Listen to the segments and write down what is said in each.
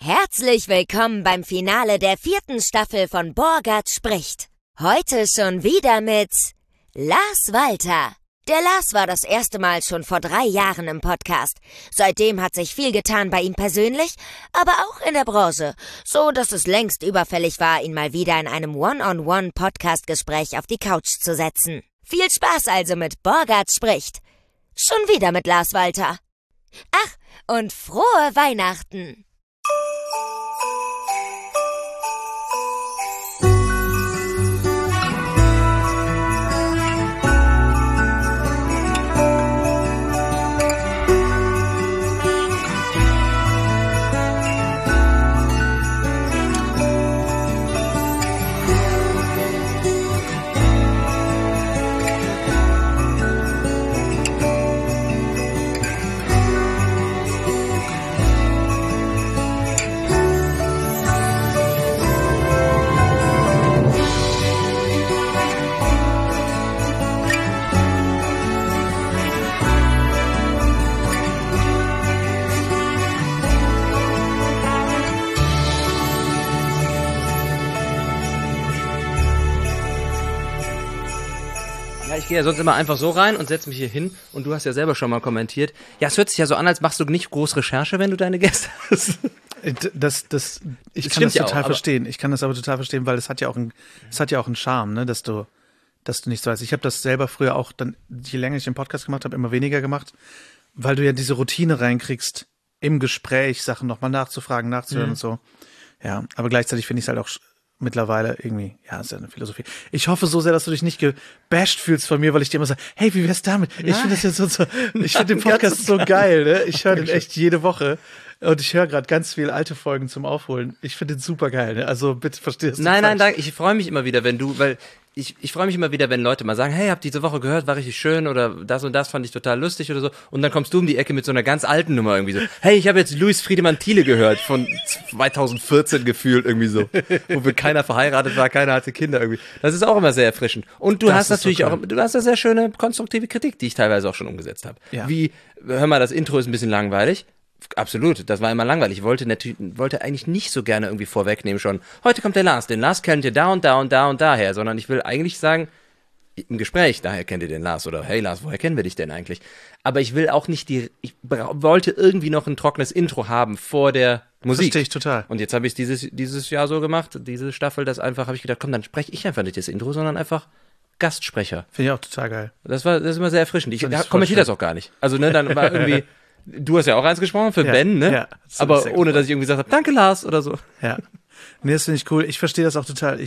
Herzlich willkommen beim Finale der 4. Staffel von Borgert spricht. Heute schon wieder mit Lars Walter. Der Lars war das erste Mal schon vor 3 Jahren im Podcast. Seitdem hat sich viel getan bei ihm persönlich, aber auch in der Branche, so dass es längst überfällig war, ihn mal wieder in einem One-on-One-Podcast-Gespräch auf die Couch zu setzen. Viel Spaß also mit Borgert spricht. Schon wieder mit Lars Walter. Ach, und frohe Weihnachten! Ich gehe ja sonst immer einfach so rein und setze mich hier hin und du hast ja selber schon mal kommentiert. Ja, es hört sich ja so an, als machst du nicht groß Recherche, wenn du deine Gäste hast. Ich kann das total verstehen. Ich kann das aber total verstehen, weil es hat ja auch einen Charme, ne, dass du nichts weißt. Ich habe das selber früher auch dann, je länger ich den Podcast gemacht habe, immer weniger gemacht, weil du ja diese Routine reinkriegst, im Gespräch Sachen nochmal nachzufragen, nachzuhören und so. Ja, aber gleichzeitig finde ich es halt auch mittlerweile irgendwie, ja, ist ja eine Philosophie. Ich hoffe so sehr, dass du dich nicht gebasht fühlst von mir, weil ich dir immer sage, hey, wie wär's damit? Ich finde das jetzt so, ich finde den Podcast so geil, ne? Ich höre den echt jede Woche. Und ich höre gerade ganz viele alte Folgen zum Aufholen. Ich finde den super geil, ne? Also bitte verstehst du. Nein, danke. Ich freue mich immer wieder, ich freue mich immer wieder, wenn Leute mal sagen, hey, hab diese Woche gehört, war richtig schön oder das und das fand ich total lustig oder so. Und dann kommst du um die Ecke mit so einer ganz alten Nummer irgendwie so, hey, ich habe jetzt Louis Friedemann Thiele gehört von 2014 gefühlt irgendwie so, wo keiner verheiratet war, keiner hatte Kinder irgendwie. Das ist auch immer sehr erfrischend. Und du hast natürlich auch, du hast eine sehr schöne konstruktive Kritik, die ich teilweise auch schon umgesetzt habe. Ja. Wie, hör mal, das Intro ist ein bisschen langweilig. Absolut, das war immer langweilig. Ich wollte eigentlich nicht so gerne irgendwie vorwegnehmen schon, heute kommt der Lars. Den Lars kennt ihr da und da und da und daher, sondern ich will eigentlich sagen, im Gespräch, daher kennt ihr den Lars oder hey Lars, woher kennen wir dich denn eigentlich? Aber ich will auch nicht wollte irgendwie noch ein trockenes Intro haben vor der Musik. Verstehe ich total. Und jetzt habe ich es dieses Jahr so gemacht, diese Staffel, das einfach, habe ich gedacht, komm, dann spreche ich einfach nicht das Intro, sondern einfach Gastsprecher. Finde ich auch total geil. Das ist immer sehr erfrischend. Ich kommentiere das auch gar nicht. Also, ne, dann war irgendwie, du hast ja auch eins gesprochen für Ben, ne? Ja. Aber ohne, dass ich irgendwie gesagt habe, danke Lars oder so. Ja. Nee, das finde ich cool. Ich verstehe das auch total.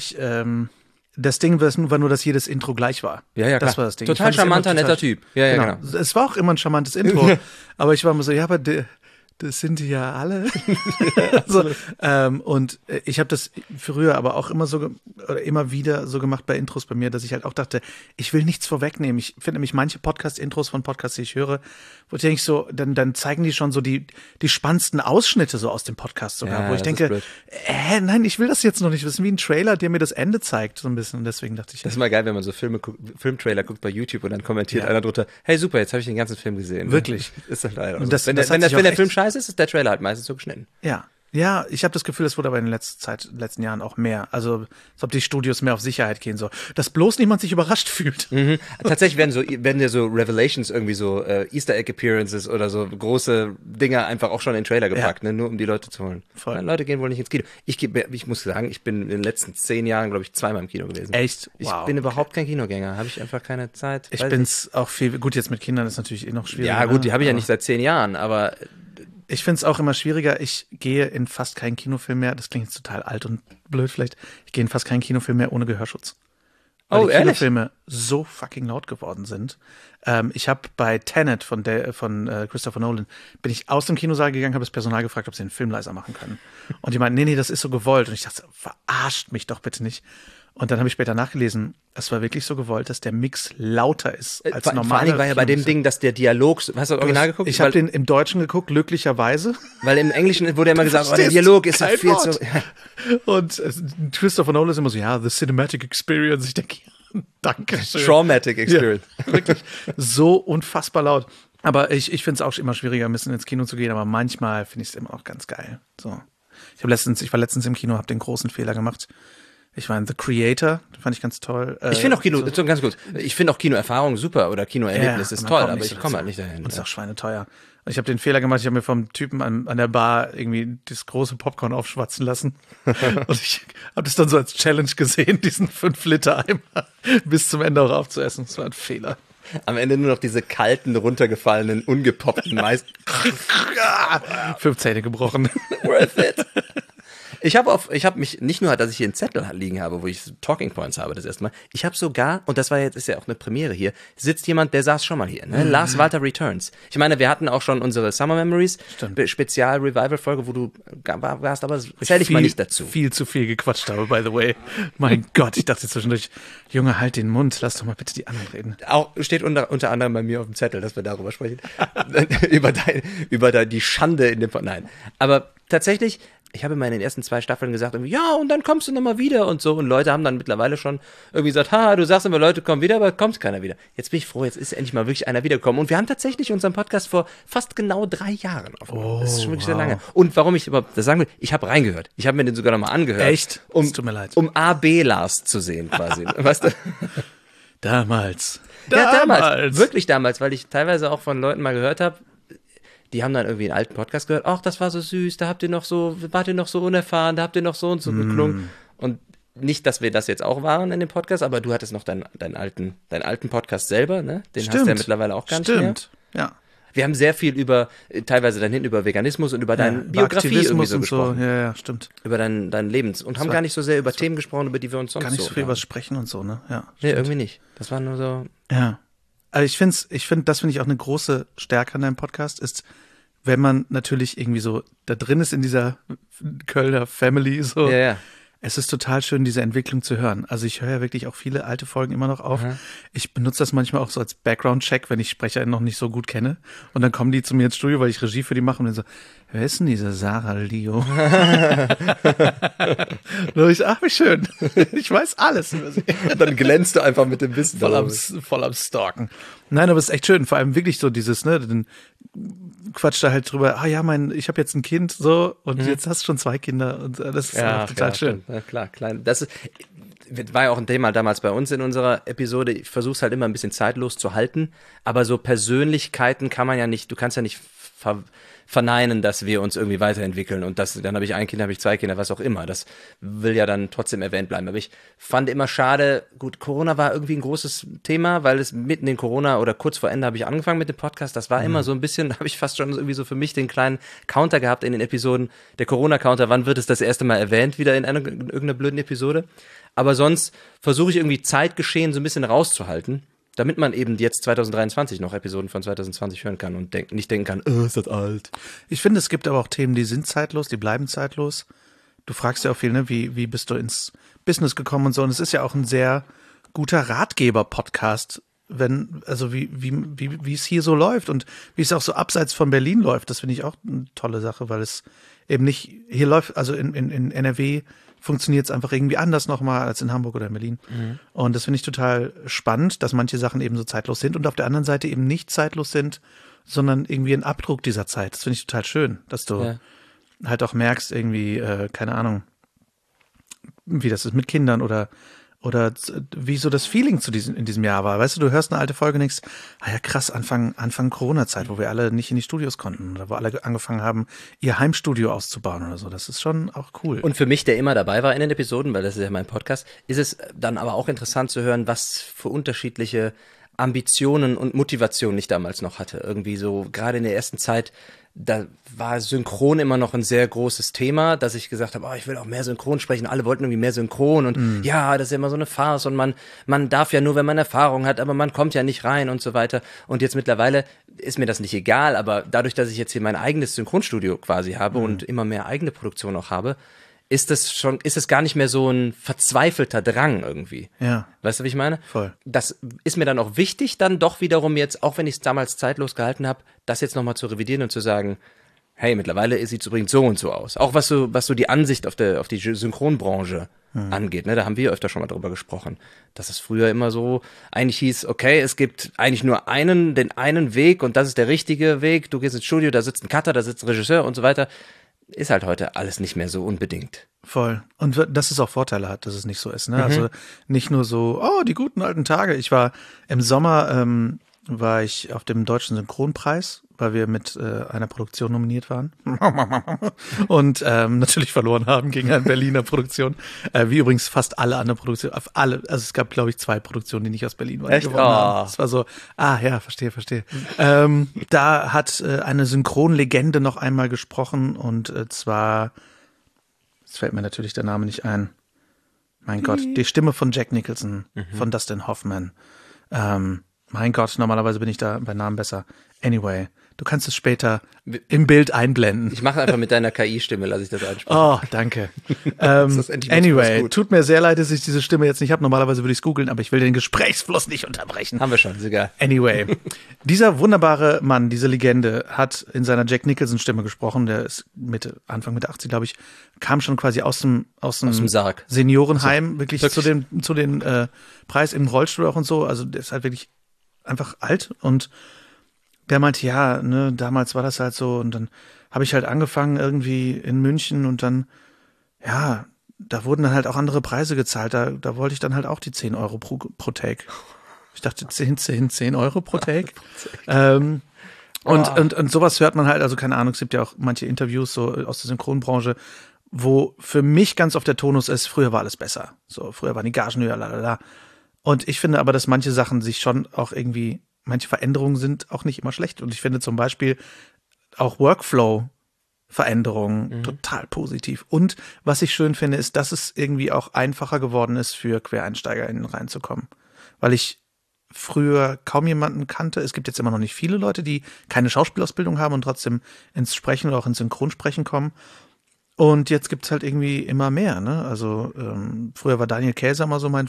Das Ding war nur, dass jedes Intro gleich war. Ja, klar. Das war das Ding. Total charmanter, netter Typ. Ja, genau. Es war auch immer ein charmantes Intro. Aber ich war immer so, ja, aber das sind die ja alle. Also, und ich habe das früher aber auch immer wieder so gemacht bei Intros bei mir, dass ich halt auch dachte, ich will nichts vorwegnehmen. Ich finde nämlich manche Podcast-Intros von Podcasts, die ich höre, wo ich denke so, dann zeigen die schon so die spannendsten Ausschnitte so aus dem Podcast sogar, wo ich denke, nein, ich will das jetzt noch nicht. Das ist wie ein Trailer, der mir das Ende zeigt, so ein bisschen. Und deswegen dachte ich. Das ist mal geil, wenn man so Filmtrailer guckt bei YouTube und dann kommentiert einer drunter, hey super, jetzt habe ich den ganzen Film gesehen. Wirklich. Ist doch leider. Und wenn der Film scheiße ist der Trailer halt meistens so geschnitten. Ja. Ja, ich habe das Gefühl, es wurde aber in den letzten Jahren auch mehr. Also, als ob die Studios mehr auf Sicherheit gehen, so. Dass bloß niemand sich überrascht fühlt. Mhm. Tatsächlich werden ja so Revelations irgendwie so Easter Egg Appearances oder so große Dinger einfach auch schon in den Trailer gepackt, ne, nur um die Leute zu holen. Voll. Ja, Leute gehen wohl nicht ins Kino. Ich muss sagen, ich bin in den letzten 10 Jahren, glaube ich, 2-mal im Kino gewesen. Echt? Wow. Ich bin überhaupt kein Kinogänger. Habe ich einfach keine Zeit. Ich bin's auch viel, gut, jetzt mit Kindern ist natürlich noch schwieriger. Ja, gut, die habe ich ja nicht seit 10 Jahren, aber ich finde es auch immer schwieriger. Ich gehe in fast keinen Kinofilm mehr. Das klingt jetzt total alt und blöd vielleicht. Ich gehe in fast keinen Kinofilm mehr ohne Gehörschutz. Weil die Kinofilme so fucking laut geworden sind. Ich habe bei Tenet von Christopher Nolan, bin ich aus dem Kinosaal gegangen, habe das Personal gefragt, ob sie den Film leiser machen können. Und die meinten, nee, das ist so gewollt. Und ich dachte, verarscht mich doch bitte nicht. Und dann habe ich später nachgelesen, es war wirklich so gewollt, dass der Mix lauter ist als normal. Vor allem war ja bei dem Ding, dass der Dialog, hast du das Original geguckt? Ich habe den im Deutschen geguckt, glücklicherweise. Weil im Englischen wurde ja immer gesagt, der Dialog ist halt viel zu... Und Christopher Nolan ist immer so, ja, the cinematic experience. Ich denke, ja, danke schön. Traumatic experience. Ja, wirklich so unfassbar laut. Aber ich finde es auch immer schwieriger, ein bisschen ins Kino zu gehen, aber manchmal finde ich es immer auch ganz geil. So. Ich war letztens im Kino, habe den großen Fehler gemacht. Ich war in The Creator, fand ich ganz toll. Ich finde auch Kino, so ganz gut, ich finde auch Kinoerfahrung super oder Kinoerlebnis ist toll, aber ich komme halt nicht dahin. Und es ist auch schweineteuer. Ich habe den Fehler gemacht, ich habe mir vom Typen an der Bar irgendwie das große Popcorn aufschwatzen lassen. Und ich habe das dann so als Challenge gesehen, diesen 5-Liter-Eimer bis zum Ende auch aufzuessen. Das war ein Fehler. Am Ende nur noch diese kalten, runtergefallenen, ungepoppten Mais. 5 Zähne gebrochen. Worth it. Ich habe mich, nicht nur, dass ich hier einen Zettel liegen habe, wo ich Talking Points habe das erste Mal, ich habe sogar, und das war jetzt, ist ja auch eine Premiere hier, sitzt jemand, der saß schon mal hier, ne? Lars Walter Returns. Ich meine, wir hatten auch schon unsere Summer Memories, Spezial-Revival-Folge, wo du warst, aber zähl ich mal nicht dazu. Viel zu viel gequatscht habe, by the way. Mein Gott, ich dachte zwischendurch, Junge, halt den Mund, lass doch mal bitte die anderen reden. Auch steht unter anderem bei mir auf dem Zettel, dass wir darüber sprechen. über die Schande in dem, nein. Aber tatsächlich, ich habe immer in den ersten 2 Staffeln gesagt, irgendwie, ja, und dann kommst du nochmal wieder und so. Und Leute haben dann mittlerweile schon irgendwie gesagt, du sagst immer, Leute kommen wieder, aber kommt keiner wieder. Jetzt bin ich froh, jetzt ist endlich mal wirklich einer wiedergekommen. Und wir haben tatsächlich unseren Podcast vor fast genau 3 Jahren aufgenommen. Das ist schon wirklich sehr lange. Und warum ich überhaupt das sagen will, ich habe reingehört. Ich habe mir den sogar nochmal angehört. Echt? Es tut mir leid. Um A-B Lars zu sehen, quasi. Weißt du? Damals. Ja, damals. Wirklich damals, weil ich teilweise auch von Leuten mal gehört habe, die haben dann irgendwie einen alten Podcast gehört, ach, das war so süß, da wart ihr noch so unerfahren, da habt ihr noch so und so geklungen. Und nicht, dass wir das jetzt auch waren in dem Podcast, aber du hattest noch deinen alten Podcast selber, ne? Den hast du ja mittlerweile auch gar nicht mehr. Stimmt, ja. Wir haben sehr viel teilweise dann hinten über Veganismus und über deine Biografie irgendwie so gesprochen. So. Ja, stimmt. Über dein Lebens. Und haben gar nicht so sehr über Themen gesprochen, über die wir uns sonst gar nicht so viel über Sprechen und so, ne? Ja. Nee, irgendwie nicht. Das war nur so. Ja. Also das finde ich auch eine große Stärke an deinem Podcast, ist, wenn man natürlich irgendwie so da drin ist in dieser Kölner Family, so. Ja. Es ist total schön, diese Entwicklung zu hören. Also ich höre ja wirklich auch viele alte Folgen immer noch auf. Ich benutze das manchmal auch so als Background-Check, wenn ich Sprecher noch nicht so gut kenne. Und dann kommen die zu mir ins Studio, weil ich Regie für die mache und dann so, wer ist denn diese Sarah Leo? Und ich, ach, wie schön. Ich weiß alles über sie. Dann glänzt du einfach mit dem Wissen. Voll am Stalken. Nein, aber es ist echt schön. Vor allem wirklich so dieses, ne, dann quatscht da halt drüber, ich habe jetzt ein Kind, so, und jetzt hast du schon 2 Kinder und das ist total schön. Ja, klar, klein. Das war ja auch ein Thema damals bei uns in unserer Episode. Ich versuche es halt immer ein bisschen zeitlos zu halten, aber so Persönlichkeiten kann man ja nicht, du kannst ja nicht verneinen, dass wir uns irgendwie weiterentwickeln und dann habe ich ein Kind, habe ich 2 Kinder, was auch immer. Das will ja dann trotzdem erwähnt bleiben. Aber ich fand immer schade, gut, Corona war irgendwie ein großes Thema, weil es mitten in Corona oder kurz vor Ende habe ich angefangen mit dem Podcast. Das war immer so ein bisschen, habe ich fast schon irgendwie so für mich den kleinen Counter gehabt in den Episoden, der Corona-Counter, wann wird es das erste Mal erwähnt, wieder in irgendeiner blöden Episode. Aber sonst versuche ich irgendwie Zeitgeschehen so ein bisschen rauszuhalten, damit man eben jetzt 2023 noch Episoden von 2020 hören kann und nicht denken kann, ist das alt. Ich finde, es gibt aber auch Themen, die sind zeitlos, die bleiben zeitlos. Du fragst ja auch viel, ne, wie bist du ins Business gekommen und so. Und es ist ja auch ein sehr guter Ratgeber-Podcast, wie es hier so läuft und wie es auch so abseits von Berlin läuft. Das finde ich auch eine tolle Sache, weil es eben nicht, hier läuft, also in NRW funktioniert es einfach irgendwie anders nochmal als in Hamburg oder in Berlin. Und das finde ich total spannend, dass manche Sachen eben so zeitlos sind und auf der anderen Seite eben nicht zeitlos sind, sondern irgendwie ein Abdruck dieser Zeit. Das finde ich total schön, dass du halt auch merkst irgendwie, keine Ahnung, wie das ist mit Kindern oder wie so das Feeling in diesem Jahr war. Weißt du, du hörst eine alte Folge und denkst, ja krass, Anfang Corona-Zeit, wo wir alle nicht in die Studios konnten oder wo alle angefangen haben, ihr Heimstudio auszubauen oder so. Das ist schon auch cool. Und für mich, der immer dabei war in den Episoden, weil das ist ja mein Podcast, ist es dann aber auch interessant zu hören, was für unterschiedliche Ambitionen und Motivationen ich damals noch hatte. Irgendwie so, gerade in der ersten Zeit, da war Synchron immer noch ein sehr großes Thema, dass ich gesagt habe, ich will auch mehr Synchron sprechen. Alle wollten irgendwie mehr Synchron und ja, das ist ja immer so eine Farce und man darf ja nur, wenn man Erfahrung hat, aber man kommt ja nicht rein und so weiter. Und jetzt mittlerweile ist mir das nicht egal, aber dadurch, dass ich jetzt hier mein eigenes Synchronstudio quasi habe und immer mehr eigene Produktion auch habe, ist es gar nicht mehr so ein verzweifelter Drang irgendwie. Ja. Weißt du, wie ich meine? Voll. Das ist mir dann auch wichtig, dann doch wiederum jetzt, auch wenn ich es damals zeitlos gehalten habe, das jetzt nochmal zu revidieren und zu sagen, hey, mittlerweile sieht es übrigens so und so aus. Auch was so die Ansicht auf die Synchronbranche angeht, ne? Da haben wir öfter schon mal drüber gesprochen, dass es früher immer so eigentlich hieß, okay, es gibt eigentlich nur den einen Weg und das ist der richtige Weg. Du gehst ins Studio, da sitzt ein Cutter, da sitzt ein Regisseur und so weiter. ist halt heute alles nicht mehr so unbedingt. Voll. Und dass es auch Vorteile hat, dass es nicht so ist. Ne? Also nicht nur so, die guten alten Tage. Ich war im Sommer, war ich auf dem Deutschen Synchronpreis, weil wir mit einer Produktion nominiert waren. Und natürlich verloren haben gegen eine Berliner Produktion. Wie übrigens fast alle anderen Produktionen. Also es gab, glaube ich, 2 Produktionen, die nicht aus Berlin waren. Echt? Gewonnen haben. Es war so, ja, verstehe. Da hat eine Synchronlegende noch einmal gesprochen und zwar, jetzt fällt mir natürlich der Name nicht ein. Mein Gott, die Stimme von Jack Nicholson, von Dustin Hoffman. Mein Gott, normalerweise bin ich da bei Namen besser. Anyway, du kannst es später im Bild einblenden. Ich mache einfach mit deiner KI-Stimme, lasse ich das einsprechen. Oh, danke. Anyway, tut mir sehr leid, dass ich diese Stimme jetzt nicht habe. Normalerweise würde ich es googeln, aber ich will den Gesprächsfluss nicht unterbrechen. Haben wir schon, ist egal. Anyway, dieser wunderbare Mann, diese Legende, hat in seiner Jack Nicholson-Stimme gesprochen. Der ist Anfang Mitte 80, glaube ich, kam schon quasi aus dem Sarg. Seniorenheim, wirklich zu den Preis im Rollstuhl auch und so. Also der ist halt wirklich einfach alt und der meinte, ja, ne, damals war das halt so und dann habe ich halt angefangen irgendwie in München und dann, ja, da wurden dann halt auch andere Preise gezahlt, da wollte ich dann halt auch die 10 Euro pro Take. Ich dachte, 10 Euro pro Take. Und sowas hört man halt, also keine Ahnung, es gibt ja auch manche Interviews so aus der Synchronbranche, wo für mich ganz oft der Tonus ist, früher war alles besser. So, früher waren die Gagen höher, lalala. Und ich finde aber, dass manche Sachen sich schon auch irgendwie, manche Veränderungen sind auch nicht immer schlecht. Und ich finde zum Beispiel auch Workflow-Veränderungen total positiv. Und was ich schön finde, ist, dass es irgendwie auch einfacher geworden ist, für QuereinsteigerInnen reinzukommen. Weil ich früher kaum jemanden kannte. Es gibt jetzt immer noch nicht viele Leute, die keine Schauspielausbildung haben und trotzdem ins Sprechen oder auch ins Synchronsprechen kommen. Und jetzt gibt's halt irgendwie immer mehr, ne? Also früher war Daniel Käser mal so mein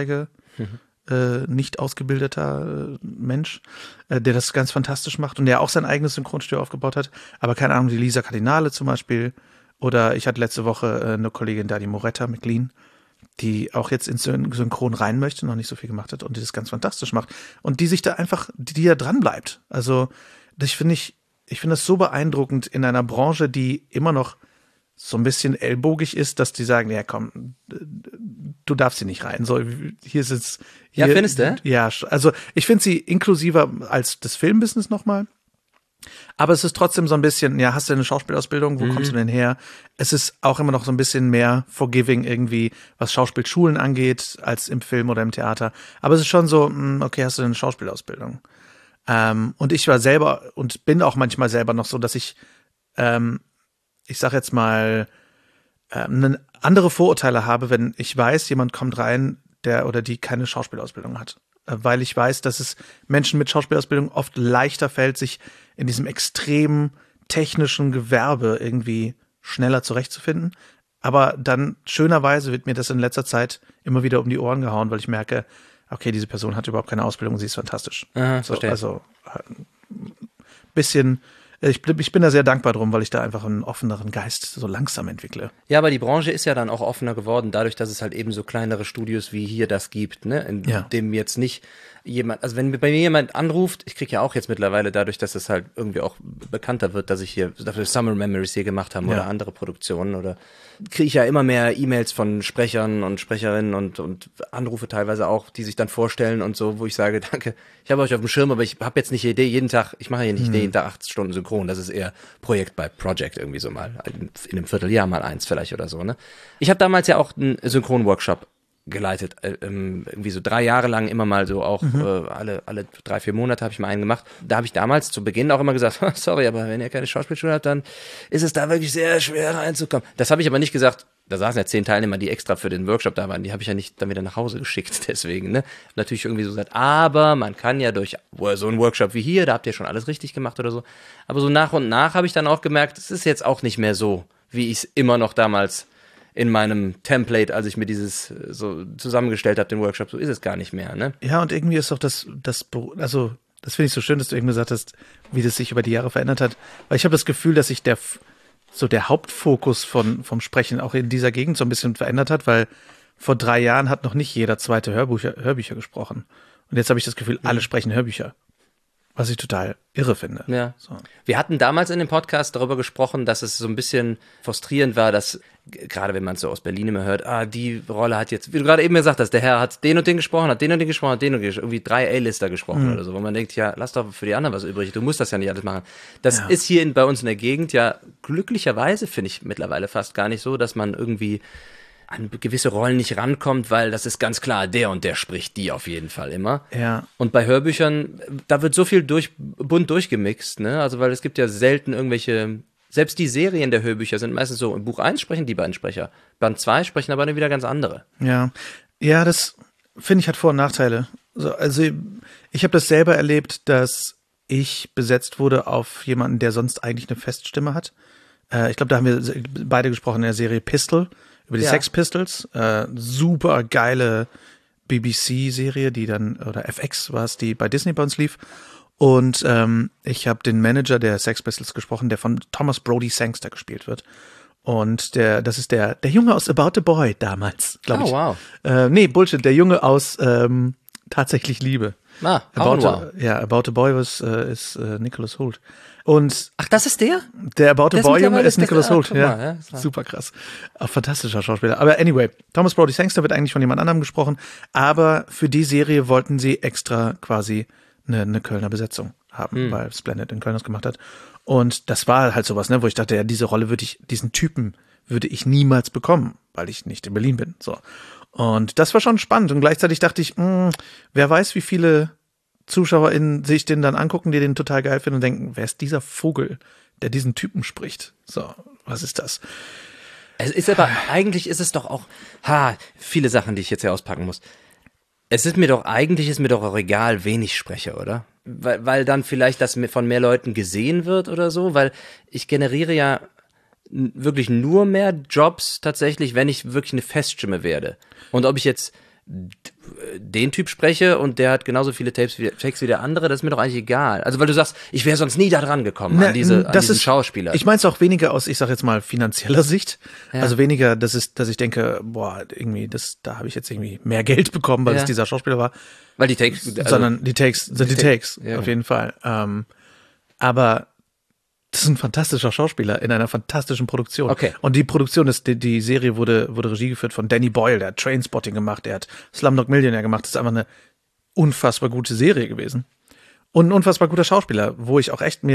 nicht ausgebildeter Mensch, der das ganz fantastisch macht und der auch sein eigenes Synchronstudio aufgebaut hat. Aber keine Ahnung, die Lisa Cardinale zum Beispiel. Oder ich hatte letzte Woche eine Kollegin, Dani Moretta McLean, die auch jetzt ins Synchron rein möchte, noch nicht so viel gemacht hat und die das ganz fantastisch macht. Und die sich da einfach, die da dran bleibt. Also ich finde das so beeindruckend in einer Branche, die immer noch so ein bisschen ellbogig ist, dass die sagen, ja komm, du darfst hier nicht rein. So, hier ist jetzt. Hier, ja, findest du? Ja, also ich finde sie inklusiver als das Filmbusiness nochmal. Aber es ist trotzdem so ein bisschen, ja, hast du eine Schauspielausbildung, wo kommst du denn her? Es ist auch immer noch so ein bisschen mehr forgiving irgendwie, was Schauspielschulen angeht, als im Film oder im Theater. Aber es ist schon so, okay, hast du eine Schauspielausbildung? Und ich war selber und bin auch manchmal selber noch so, dass ich sag jetzt mal, andere Vorurteile habe, wenn ich weiß, jemand kommt rein, der oder die keine Schauspielausbildung hat. Weil ich weiß, dass es Menschen mit Schauspielausbildung oft leichter fällt, sich in diesem extrem technischen Gewerbe irgendwie schneller zurechtzufinden. Aber dann schönerweise wird mir das in letzter Zeit immer wieder um die Ohren gehauen, weil ich merke, okay, diese Person hat überhaupt keine Ausbildung, sie ist fantastisch. Aha, so, also ein bisschen. Ich bin da sehr dankbar drum, weil ich da einfach einen offeneren Geist so langsam entwickle. Ja, aber die Branche ist ja dann auch offener geworden, dadurch, dass es halt eben so kleinere Studios wie hier das gibt, ne? In dem jetzt nicht jemand, also wenn bei mir jemand anruft, ich kriege ja auch jetzt mittlerweile dadurch, dass es halt irgendwie auch bekannter wird, dass ich hier dafür Summer Memories hier gemacht habe oder andere Produktionen oder kriege ich ja immer mehr E-Mails von Sprechern und Sprecherinnen und Anrufe teilweise auch, die sich dann vorstellen und so, wo ich sage, danke, ich habe euch auf dem Schirm, aber ich habe jetzt nicht die Idee, ich mache hier nicht jeden Tag 8 Stunden Synchron, das ist eher Projekt bei Project irgendwie so mal, in einem Vierteljahr mal eins vielleicht oder so, ne? Ich habe damals ja auch einen Synchron-Workshop geleitet, irgendwie so 3 Jahre lang immer mal so auch, alle 3-4 Monate habe ich mal einen gemacht. Da habe ich damals zu Beginn auch immer gesagt, sorry, aber wenn ihr keine Schauspielschule habt, dann ist es da wirklich sehr schwer reinzukommen. Das habe ich aber nicht gesagt, da saßen ja 10 Teilnehmer, die extra für den Workshop da waren, die habe ich ja nicht dann wieder nach Hause geschickt, deswegen, ne. Natürlich irgendwie so gesagt, aber man kann ja durch so einen Workshop wie hier, da habt ihr schon alles richtig gemacht oder so. Aber so nach und nach habe ich dann auch gemerkt, es ist jetzt auch nicht mehr so, wie ich es immer noch damals in meinem Template, als ich mir dieses so zusammengestellt habe, den Workshop, so ist es gar nicht mehr, ne? Ja, und irgendwie ist doch also das finde ich so schön, dass du eben gesagt hast, wie das sich über die Jahre verändert hat, weil ich habe das Gefühl, dass sich der Hauptfokus vom Sprechen auch in dieser Gegend so ein bisschen verändert hat, weil vor 3 Jahren hat noch nicht jeder zweite Hörbücher gesprochen. Und jetzt habe ich das Gefühl, alle sprechen Hörbücher. Was ich total irre finde. Ja. So. Wir hatten damals in dem Podcast darüber gesprochen, dass es so ein bisschen frustrierend war, dass, gerade wenn man es so aus Berlin immer hört, die Rolle hat jetzt, wie du gerade eben gesagt hast, der Herr hat den und den gesprochen, hat den und den gesprochen, hat den und den gesprochen, irgendwie 3 A-Lister gesprochen oder so, wo man denkt, ja, lass doch für die anderen was übrig, du musst das ja nicht alles machen. Das ist hier bei uns in der Gegend ja glücklicherweise, finde ich mittlerweile fast gar nicht so, dass man irgendwie an gewisse Rollen nicht rankommt, weil das ist ganz klar, der und der spricht die auf jeden Fall immer. Ja. Und bei Hörbüchern, da wird so viel bunt durchgemixt, ne? Also, weil es gibt ja selten irgendwelche, selbst die Serien der Hörbücher sind meistens so, im Buch 1 sprechen die beiden Sprecher, Band 2 sprechen aber dann wieder ganz andere. Ja, das finde ich hat Vor- und Nachteile. Also ich habe das selber erlebt, dass ich besetzt wurde auf jemanden, der sonst eigentlich eine Feststimme hat. Ich glaube, da haben wir beide gesprochen in der Serie Pistol, über die Sex Pistols. Super geile BBC-Serie, die dann, oder FX war es, die bei Disney bei uns lief. Und ich habe den Manager der Sex Pistols gesprochen, der von Thomas Brodie Sangster gespielt wird. Und das ist der Junge aus About a Boy damals, glaube ich. Oh, wow. Nee, Bullshit, der Junge aus Tatsächlich Liebe. About a Boy ist Nicholas Hoult. Und ach, das ist der? Der About a Boy Junge ist Nicholas Hoult. Ja, super krass. Auch fantastischer Schauspieler. Aber anyway, Thomas Brodie Sangster wird eigentlich von jemand anderem gesprochen, aber für die Serie wollten sie extra quasi eine Kölner Besetzung haben, weil Splendid in Köln das gemacht hat. Und das war halt sowas, ne, wo ich dachte, ja, diesen Typen würde ich niemals bekommen, weil ich nicht in Berlin bin. So. Und das war schon spannend. Und gleichzeitig dachte ich, wer weiß, wie viele ZuschauerInnen sich den dann angucken, die den total geil finden und denken, wer ist dieser Vogel, der diesen Typen spricht? So, was ist das? Es ist aber, eigentlich ist es doch auch, viele Sachen, die ich jetzt hier auspacken muss. Es ist mir doch auch egal, wen ich spreche, oder? Weil dann vielleicht das von mehr Leuten gesehen wird oder so, weil ich generiere ja wirklich nur mehr Jobs tatsächlich, wenn ich wirklich eine Feststimme werde. Und ob ich jetzt den Typ spreche und der hat genauso viele Takes wie der andere, das ist mir doch eigentlich egal. Also weil du sagst, ich wäre sonst nie da dran gekommen an diesen Schauspieler. Ich meine es auch weniger aus, ich sag jetzt mal, finanzieller Sicht. Ja. Also weniger, dass ich denke, irgendwie, da habe ich jetzt irgendwie mehr Geld bekommen, weil es dieser Schauspieler war. Weil die Takes, sondern die Takes sind die Takes, auf jeden Fall. Aber das ist ein fantastischer Schauspieler in einer fantastischen Produktion. Okay. Und die Produktion die Serie wurde Regie geführt von Danny Boyle, der hat Trainspotting gemacht, der hat Slumdog Millionaire gemacht. Das ist einfach eine unfassbar gute Serie gewesen. Und ein unfassbar guter Schauspieler, wo ich auch echt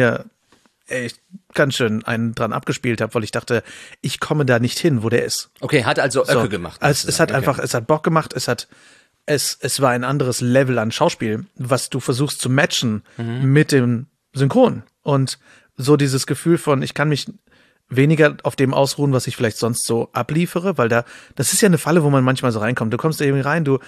ganz schön einen dran abgespielt habe, weil ich dachte, ich komme da nicht hin, wo der ist. Okay, hat also Öcke gemacht. Es hat Bock gemacht, es war ein anderes Level an Schauspiel, was du versuchst zu matchen mit dem Synchron. Und so dieses Gefühl von, ich kann mich weniger auf dem ausruhen, was ich vielleicht sonst so abliefere, weil das ist ja eine Falle, wo man manchmal so reinkommt. Du kommst da irgendwie rein, du